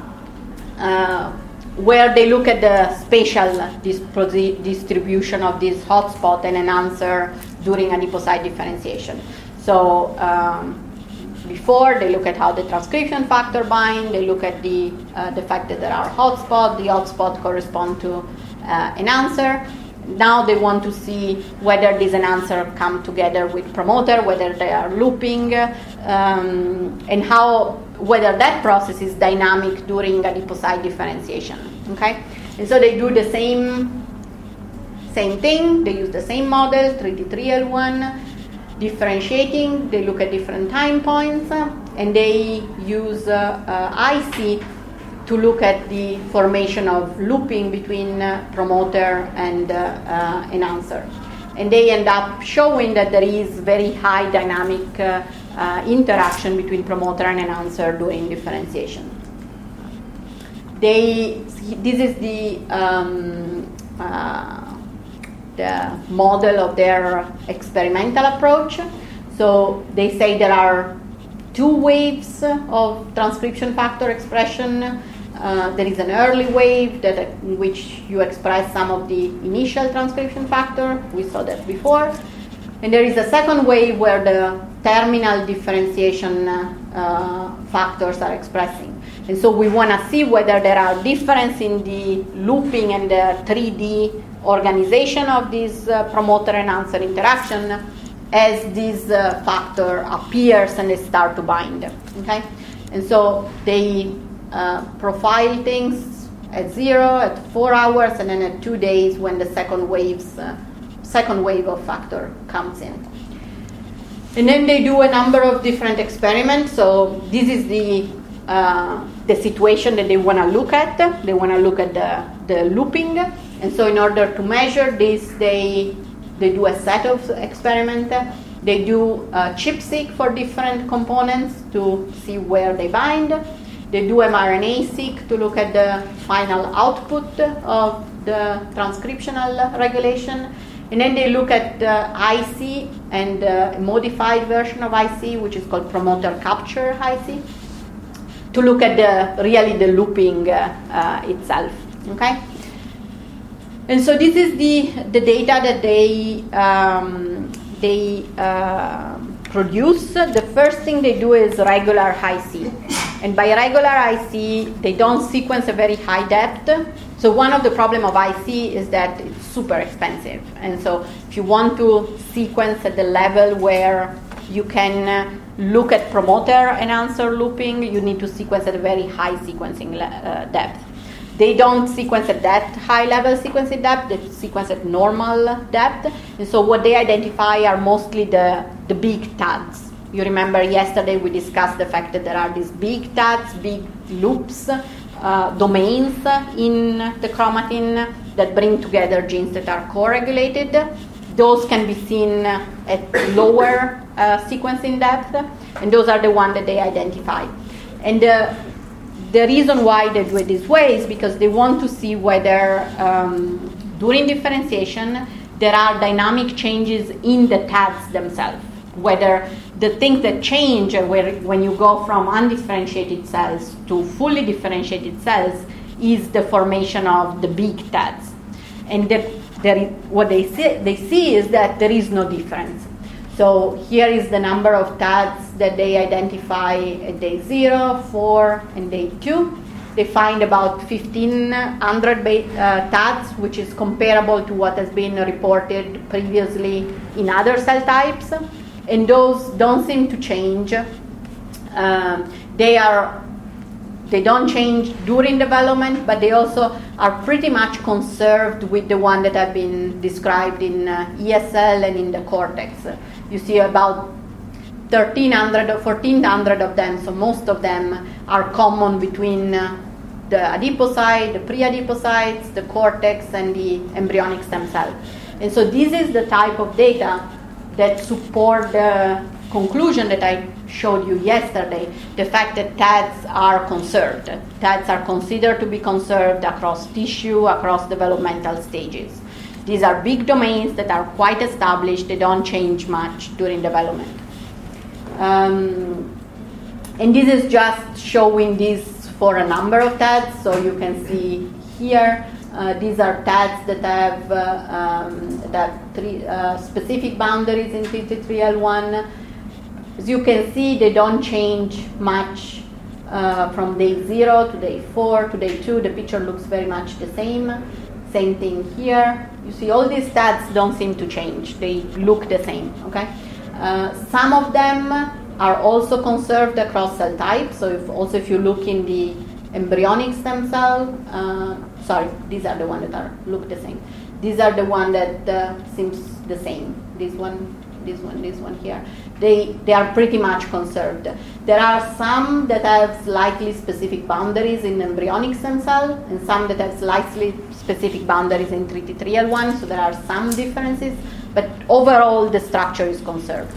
uh, where they look at the spatial dis- distribution of this hotspot and enhancer during adipocyte differentiation. So um, before, they look at how the transcription factor bind, they look at the uh, the fact that there are hotspots, the hotspot correspond to uh, enhancer. Now they want to see whether these enhancer come together with promoter, whether they are looping, um, and how whether that process is dynamic during adipocyte differentiation. Okay, and so they do the same same thing. They use the same model, three D three L one. Differentiating, they look at different time points, uh, and they use uh, uh, I C to look at the formation of looping between uh, promoter and uh, uh, enhancer. And they end up showing that there is very high dynamic uh, uh, interaction between promoter and enhancer during differentiation. They, this is the um, uh, the model of their experimental approach. So they say there are two waves of transcription factor expression. Uh, there is an early wave that in which you express some of the initial transcription factor. We saw that before. And there is a second wave where the terminal differentiation uh, factors are expressing. And so we want to see whether there are differences in the looping and the three D organization of this uh, promoter enhancer interaction as this uh, factor appears and they start to bind. Okay, and so they uh, profile things at zero, at four hours, and then at two days when the second waves, uh, second wave of factor comes in. And then they do a number of different experiments. So this is the uh, the situation that they want to look at. They want to look at the, the looping. And so in order to measure this, they they do a set of experiments. They do uh, ChIP-seq for different components to see where they bind. They do mRNA-seq to look at the final output of the transcriptional regulation. And then they look at uh, I C and uh, a modified version of I C, which is called promoter capture I C, to look at the really the looping uh, uh, itself. Okay. And so this is the, the data that they um, they uh, produce. The first thing they do is regular I C. And by regular I C, they don't sequence a very high depth. So one of the problem of I C is that it's super expensive. And so if you want to sequence at the level where you can uh, look at promoter enhancer looping, you need to sequence at a very high sequencing le- uh, depth. They don't sequence at that high level sequencing depth, they sequence at normal depth. And so what they identify are mostly the, the big T A Ds. You remember yesterday we discussed the fact that there are these big T A Ds, big loops, uh, domains in the chromatin that bring together genes that are co-regulated. Those can be seen at lower uh, sequencing depth, and those are the ones that they identify. And uh, the reason why they do it this way is because they want to see whether um, during differentiation there are dynamic changes in the T A Ds themselves. Whether the things that change where, when you go from undifferentiated cells to fully differentiated cells is the formation of the big T A Ds. And the, there is, what they see, they see is that there is no difference. So here is the number of T A Ds that they identify at day zero, four, and day two. They find about fifteen hundred uh, T A Ds, which is comparable to what has been reported previously in other cell types. And those don't seem to change. Um, they are, they don't change during development, but they also are pretty much conserved with the one that have been described in uh, E S L and in the cortex. You see about thirteen hundred or fourteen hundred of them, so most of them are common between uh, the adipocyte, the pre-adipocytes, the cortex, and the embryonic stem cell. And so this is the type of data that support the conclusion that I showed you yesterday, the fact that T A Ds are conserved. T A Ds are considered to be conserved across tissue, across developmental stages. These are big domains that are quite established. They don't change much during development. Um, and this is just showing this for a number of T A Ds. So you can see here, Uh, these are T A Ds that have, uh, um, that have three, uh, specific boundaries in T T three L one. As you can see, they don't change much uh, from day zero to day four to day two. The picture looks very much the same. Same thing here. You see all these T A Ds don't seem to change. They look the same, okay? Uh, some of them are also conserved across cell types. So if also if you look in the embryonic stem cell, uh, sorry, these are the ones that are look the same. These are the one that uh, seems the same. This one, this one, this one here. They they are pretty much conserved. There are some that have slightly specific boundaries in embryonic stem cell, and some that have slightly specific boundaries in T T three L one. So there are some differences, but overall the structure is conserved.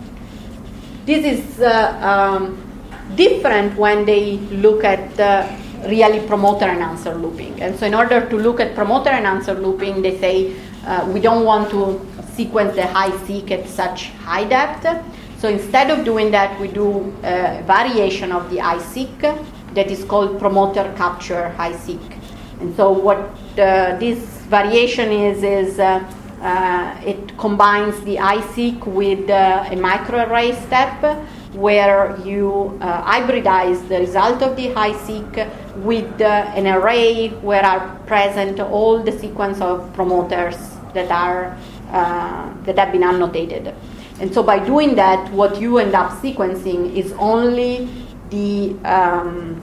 This is uh, um, different when they look at uh, really promoter enhancer looping. And so in order to look at promoter enhancer looping, they say uh, we don't want to sequence the high-seq at such high depth. So instead of doing that, we do a variation of the I-seq that is called promoter capture high-seq. And so what uh, this variation is, is uh, uh, it combines the I-seq with uh, a microarray step, where you uh, hybridize the result of the high-seq with uh, an array where are present all the sequence of promoters that are uh, that have been annotated. And so by doing that, what you end up sequencing is only the um,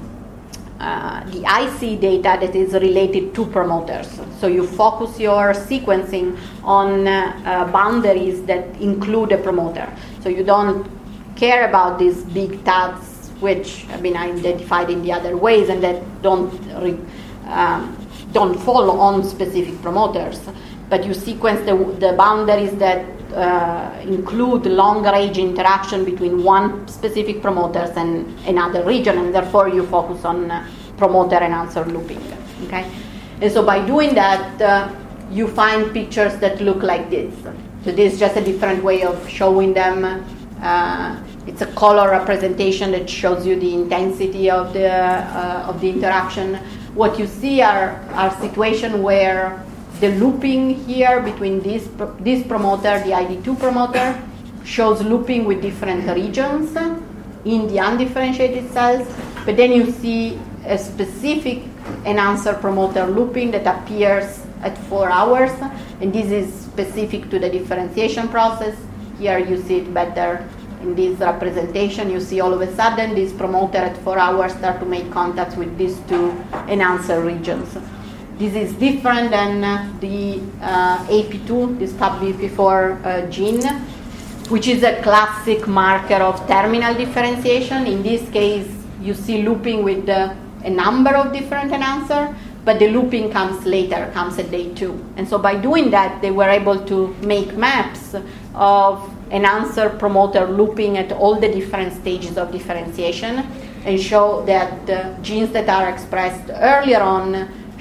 uh, the I C data that is related to promoters. So you focus your sequencing on uh, uh, boundaries that include a promoter. So you don't care about these big T A Ds, which have been identified in the other ways and that don't re, um, don't fall on specific promoters, but you sequence the, the boundaries that uh, include long-range interaction between one specific promoters and another region, and therefore you focus on uh, promoter enhancer looping. Okay, and so by doing that, uh, you find pictures that look like this. So this is just a different way of showing them. Uh, it's a color representation that shows you the intensity of the uh, of the interaction. What you see are are situations where the looping here between this this promoter, the I D two promoter, shows looping with different regions in the undifferentiated cells, but then you see a specific enhancer promoter looping that appears at four hours, and this is specific to the differentiation process. Here you see it better in this representation. You see all of a sudden this promoter at four hours start to make contacts with these two enhancer regions. This is different than uh, the uh, A P two, this P A B B P four uh, gene, which is a classic marker of terminal differentiation. In this case, you see looping with uh, a number of different enhancers, but the looping comes later, comes at day two. And so by doing that, they were able to make maps of enhancer promoter looping at all the different stages of differentiation and show that uh, genes that are expressed earlier on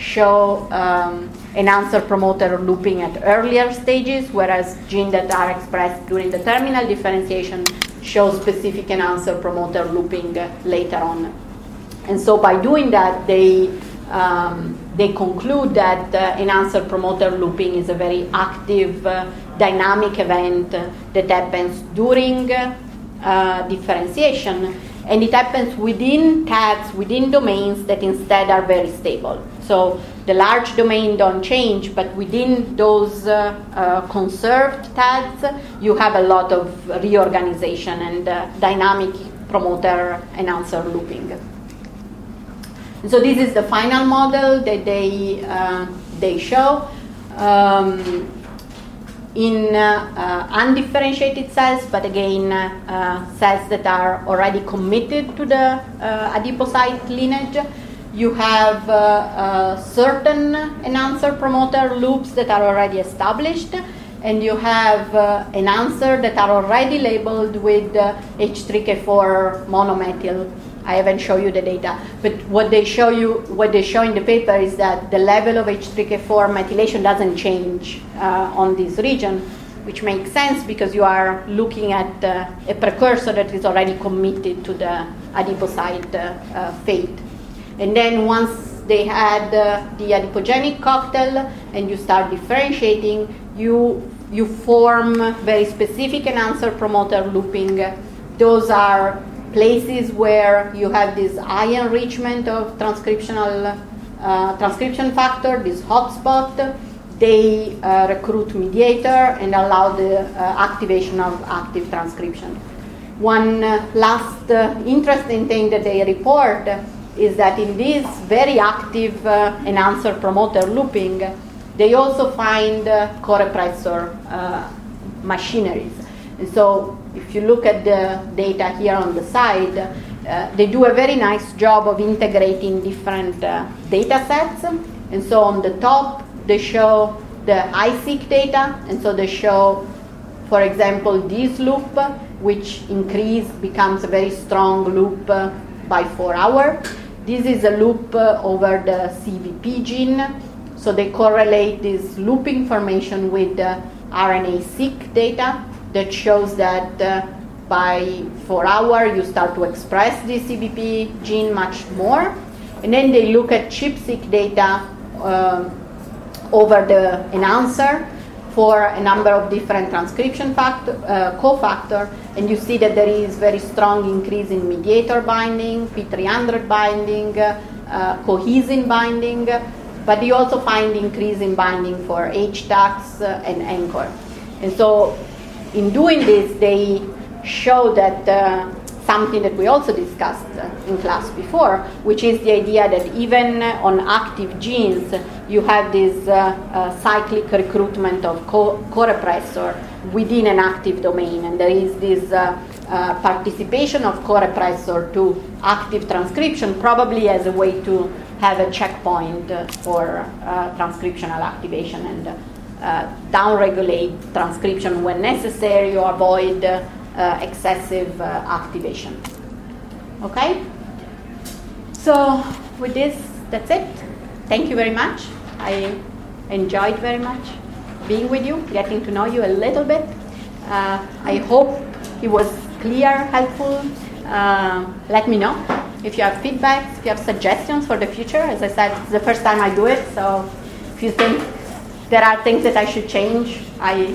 show um, enhancer promoter looping at earlier stages, whereas genes that are expressed during the terminal differentiation show specific enhancer promoter looping uh, later on. And so by doing that, they um, they conclude that uh, enhancer promoter looping is a very active, uh, dynamic event uh, that happens during uh, differentiation, and it happens within tags, within domains that instead are very stable. So the large domain don't change, but within those uh, uh, conserved tags, you have a lot of reorganization and uh, dynamic promoter enhancer looping. So this is the final model that they uh, they show. Um, in uh, uh, undifferentiated cells, but again, uh, uh, cells that are already committed to the uh, adipocyte lineage, you have uh, uh, certain enhancer promoter loops that are already established, and you have uh, enhancer that are already labeled with uh, H three K four monomethyl. I haven't shown you the data, but what they show you, what they show in the paper is that the level of H three K four methylation doesn't change uh, on this region, which makes sense because you are looking at uh, a precursor that is already committed to the adipocyte uh, uh, fate. And then once they had uh, the adipogenic cocktail and you start differentiating, you you form very specific enhancer promoter looping. Those are places where you have this high enrichment of transcriptional uh, transcription factor, this hotspot. They uh, recruit mediator and allow the uh, activation of active transcription. One uh, last uh, interesting thing that they report is that in this very active uh, enhancer promoter looping, they also find uh, co-repressor uh, machineries. And so if you look at the data here on the side, uh, they do a very nice job of integrating different uh, data sets. And so on the top, they show the I-seq data. And so they show, for example, this loop, which increase becomes a very strong loop uh, by four hours. This is a loop uh, over the C V P gene. So they correlate this looping formation with the R N A-seq data that shows that uh, by four hours you start to express the C V P gene much more. And then they look at ChIP-seq data uh, over the enhancer for a number of different transcription factor, uh, cofactor, and you see that there is very strong increase in mediator binding, P three hundred binding, uh, uh, cohesin binding, but you also find increase in binding for H TACs uh, and anchor. And so in doing this, they show that uh, something that we also discussed uh, in class before, which is the idea that even uh, on active genes, you have this uh, uh, cyclic recruitment of co- co-repressor within an active domain, and there is this uh, uh, participation of co-repressor to active transcription, probably as a way to have a checkpoint uh, for uh, transcriptional activation and uh, uh, downregulate transcription when necessary or avoid uh, uh, excessive uh, activation. Okay? So with this, that's it. Thank you very much. I enjoyed very much being with you, getting to know you a little bit. Uh, I hope it was clear, helpful. Uh, let me know if you have feedback, if you have suggestions for the future. As I said, it's the first time I do it, so if you think there are things that I should change, I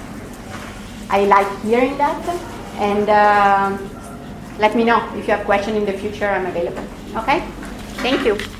I like hearing that. And uh, let me know if you have questions in the future. I'm available. Okay? Thank you.